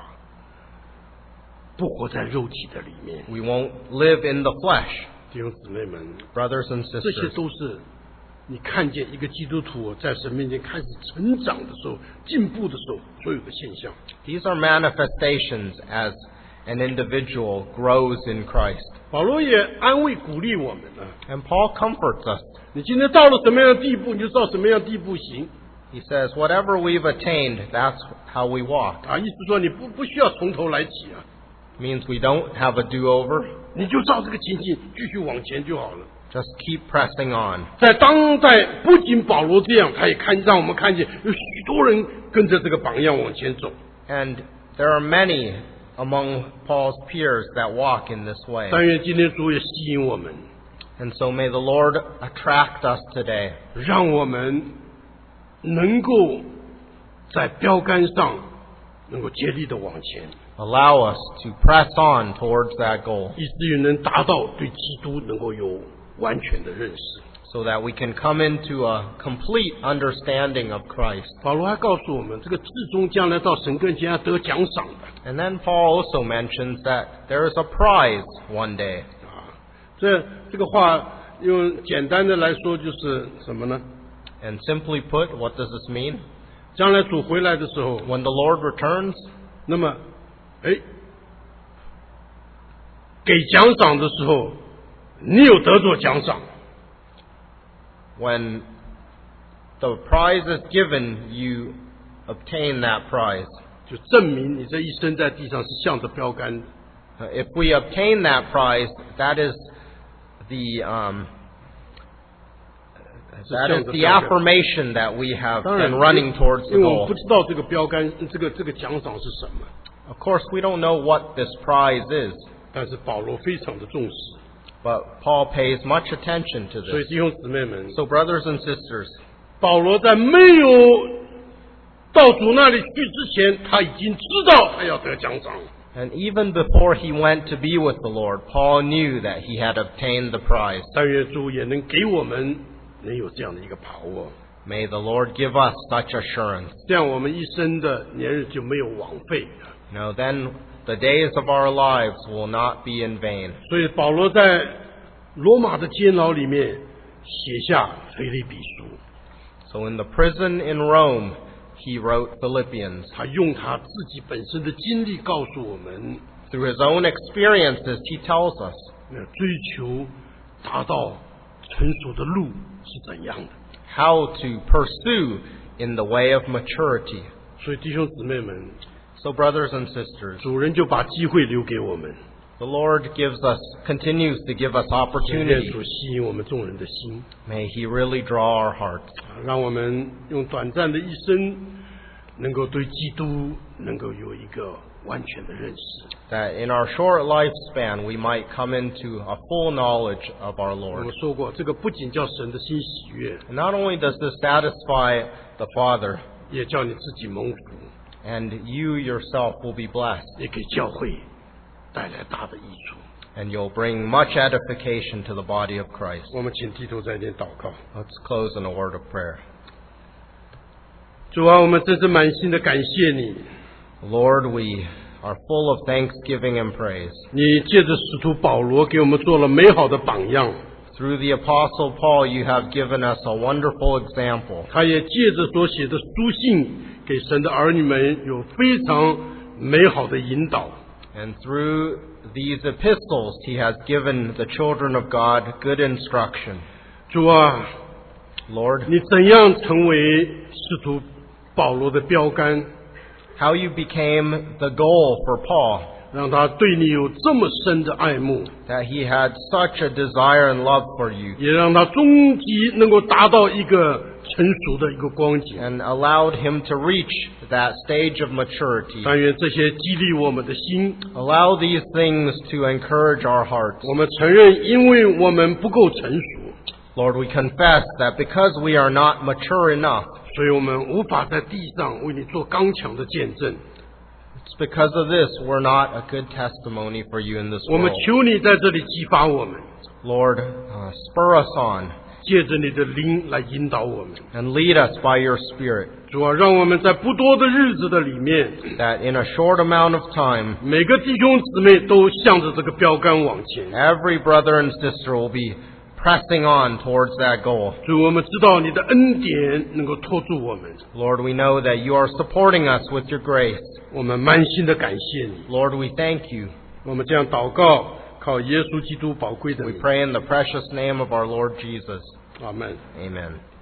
不活在肉体的里面。 We won't live in the flesh. 弟兄姊妹们， Brothers and 这些 sisters, 都是你看见一个基督徒在神面前开始成长的时候、进步的时候所有的现象。 these are manifestations as an individual grows in Christ. 保罗也安慰鼓励我们啊， And Paul comforts us. 你今天到了什么样的地步，你就照什么样的地步行 He says, whatever we've attained, that's how we walk. 啊。意思说你不需要从头来起啊， Means we don't have a do-over. 你就照这个情形继续往前就好了。 Just keep pressing on. 在当代，不仅保罗这样，他也让我们看见有许多人跟着这个榜样往前走。 And there are many among Paul's peers that walk in this way. 但愿今天主也吸引我们， And so may the Lord attract us today. 让我们能够在标杆上能够竭力的往前。 allow us to press on towards that goal 以至于能达到对基督能够有完全的认识。 so that we can come into a complete understanding of Christ. 保罗还告诉我们，这个至终将来到神跟前要得奖赏的 And then Paul also mentions that there is a prize one day. 啊。这个话用简单的来说就是什么呢？ And simply put, what does this mean? 将来主回来的时候， When the Lord returns, 那么，给奖赏的时候，你有得着奖赏。 when the prize is given, you obtain that prize. 就证明你这一生在地上是向着标杆的。 If we obtain that prize, that is the affirmation that we have 当然 been running towards 因 the 为我们 goal. 不知道这个标杆，这个奖赏是什么， Of course, we don't know what this prize is, 但是保罗非常的重视。 but Paul pays much attention to 所以 this. 弟兄姊妹们， So, brothers and sisters, 保罗在没有到主那里去之前，他已经知道他要得奖赏。 and even before he went to be with the Lord, Paul knew that he had obtained the prize. 但愿主也能给我们能有这样的一个把握， May the Lord give us such assurance. 这样我们一生的年日就没有枉费。 Now then, the days of our lives will not be in vain. 所以保罗在罗马的监牢里面写下腓立比书， So in the prison in Rome, he wrote Philippians. 他用他自己本身的经历告诉我们， Through his own experiences, he tells us 追求达到成熟的路是怎样的。 how to pursue in the way of maturity. 所以弟兄姊妹们， So brothers and sisters, 主人就把机会留给我们， the Lord continues to give us 愿 opportunity. 主吸引我们众人的心， May he really draw our hearts. 让我们用短暂的一生，能够对基督能够有一个完全的认识。 That in our short lifespan, we might come into a full knowledge of our 我 Lord. 们说过，这个不仅叫神的心喜悦， And not only does this satisfy the Father, 也叫你自己蒙福， and you yourself will be blessed, 也给教会带来大的益处。 and you'll bring much edification to the body of Christ. 我们请低头在念祷告。 Let's close in a word of prayer. 主啊，我们真是满心的感谢你， Lord, we are full of thanksgiving and praise. 你借着使徒保罗给我们做了美好的榜样， Through the Apostle Paul, you have given us a wonderful example. 他也借着所写的书信给神的儿女们有非常美好的引导。 And through these epistles, he has given the children of God good instruction. 主啊， Lord, 你怎样成为使徒保罗的标杆， how you became the goal for Paul, 让他对你有这么深的爱慕， that he had such a desire and love for you, 也让他终极能够达到一个成熟的一个光景。 and allowed him to reach that stage of maturity. 但愿这些激励我们的心。 Allow these things to encourage our hearts. 我们承认，因为我们不够成熟， Lord, we confess that because we are not mature enough, 所以我们无法在地上为你做刚强的见证。 it's because of this we're not a good testimony for you in this 我们 world. 求你在这里激发我们， Lord, spur us on 借着你的灵来引导我们。 and lead us by your Spirit, 主啊，让我们在不多的日子的里面， that in a short amount of time, 每个弟兄姊妹都向着这个标杆往前。 every brother and sister will be pressing on towards that goal. 主，我们知道你的恩典能够托住我们， Lord, we know that you are supporting us with your grace. 我们满心的感谢你。 Lord, we thank you. 我们这样祷告，靠耶稣基督宝贵的 We 名， pray in the precious name of our Lord Jesus. 阿门。 Amen.